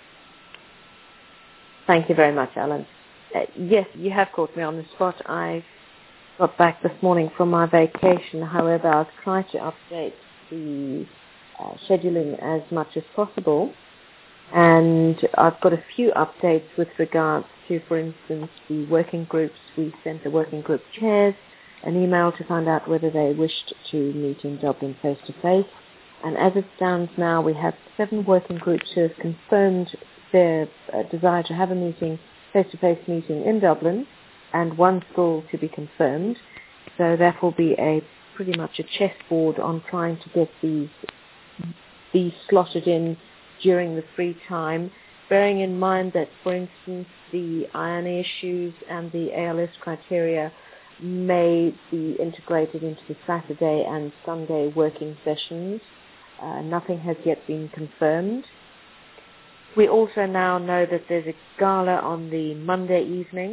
Thank you very much, Alan. Uh, yes, you have caught me on the spot. I got back this morning from my vacation. However, I've tried to update the uh, scheduling as much as possible. And I've got a few updates with regards to, for instance, the working groups. We sent the working group chairs an email to find out whether they wished to meet in Dublin face-to-face. And as it stands now, we have seven working groups who have confirmed their uh, desire to have a meeting, face-to-face meeting in Dublin, and one still to be confirmed. So that will be a pretty much a chessboard on trying to get these these slotted in during the free time, bearing in mind that, for instance, the I N A issues and the A L S criteria may be integrated into the Saturday and Sunday working sessions. Uh, nothing has yet been confirmed. We also now know that there's a gala on the Monday evening,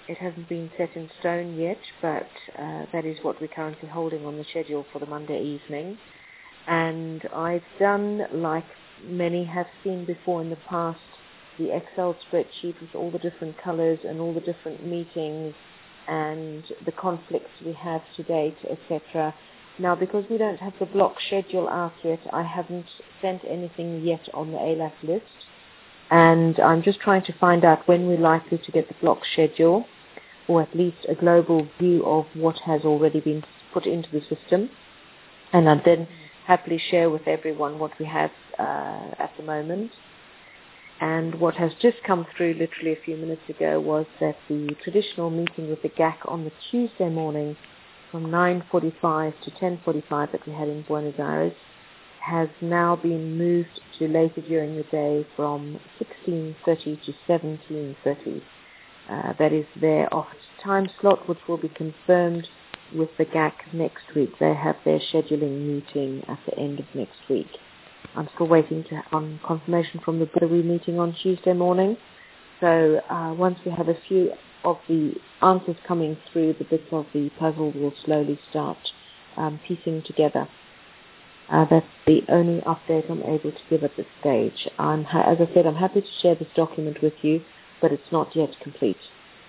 it hasn't been set in stone yet, but uh, that is what we're currently holding on the schedule for the Monday evening. And I've done, like many have seen before in the past, the Excel spreadsheet with all the different colors and all the different meetings and the conflicts we have to date, et cetera. Now, because we don't have the block schedule out yet, I haven't sent anything yet on the A L A C list. And I'm just trying to find out when we're likely to get the block schedule, or at least a global view of what has already been put into the system. And I'll then happily share with everyone what we have uh, at the moment. And what has just come through literally a few minutes ago was that the traditional meeting with the G A C on the Tuesday morning from nine forty-five to ten forty-five that we had in Buenos Aires has now been moved to later during the day from sixteen thirty to seventeen thirty. Uh, that is their off time slot, which will be confirmed with the G A C next week. They have their scheduling meeting at the end of next week. I'm still waiting to, on confirmation from the Bureau meeting on Tuesday morning. So uh, once we have a few of the answers coming through, the bits of the puzzle will slowly start um, piecing together. Uh, that's the only update I'm able to give at this stage. I'm ha- as I said, I'm happy to share this document with you, but it's not yet complete.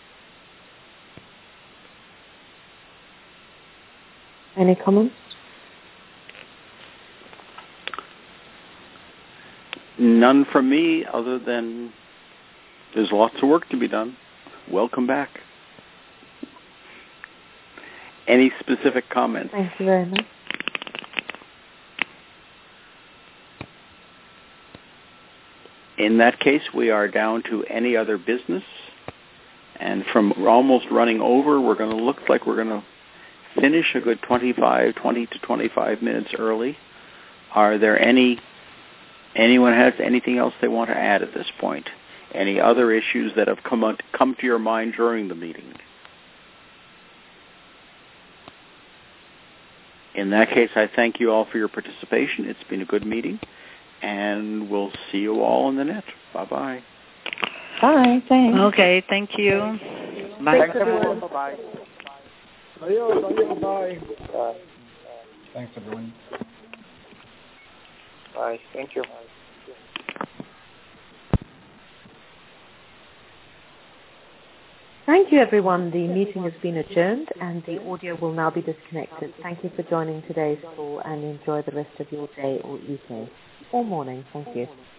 Any comments? None from me, other than there's lots of work to be done. Welcome back. Any specific comments? Thank you very much. In that case, we are down to any other business. And from almost running over, we're going to look like we're going to finish a good twenty-five, twenty to twenty-five minutes early. Are there any, anyone has anything else they want to add at this point? Any other issues that have come, on, come to your mind during the meeting? In that case, I thank you all for your participation. It's been a good meeting, and we'll see you all in the net. Bye-bye. Bye. Thanks. Okay. Thank you. Bye. Thanks, everyone. Bye-bye. Adios. Adios. Bye. Bye. Thanks, everyone. Bye. Thank you. Thank you, everyone. The meeting has been adjourned and the audio will now be disconnected. Thank you for joining today's call and enjoy the rest of your day or evening or morning. Thank you.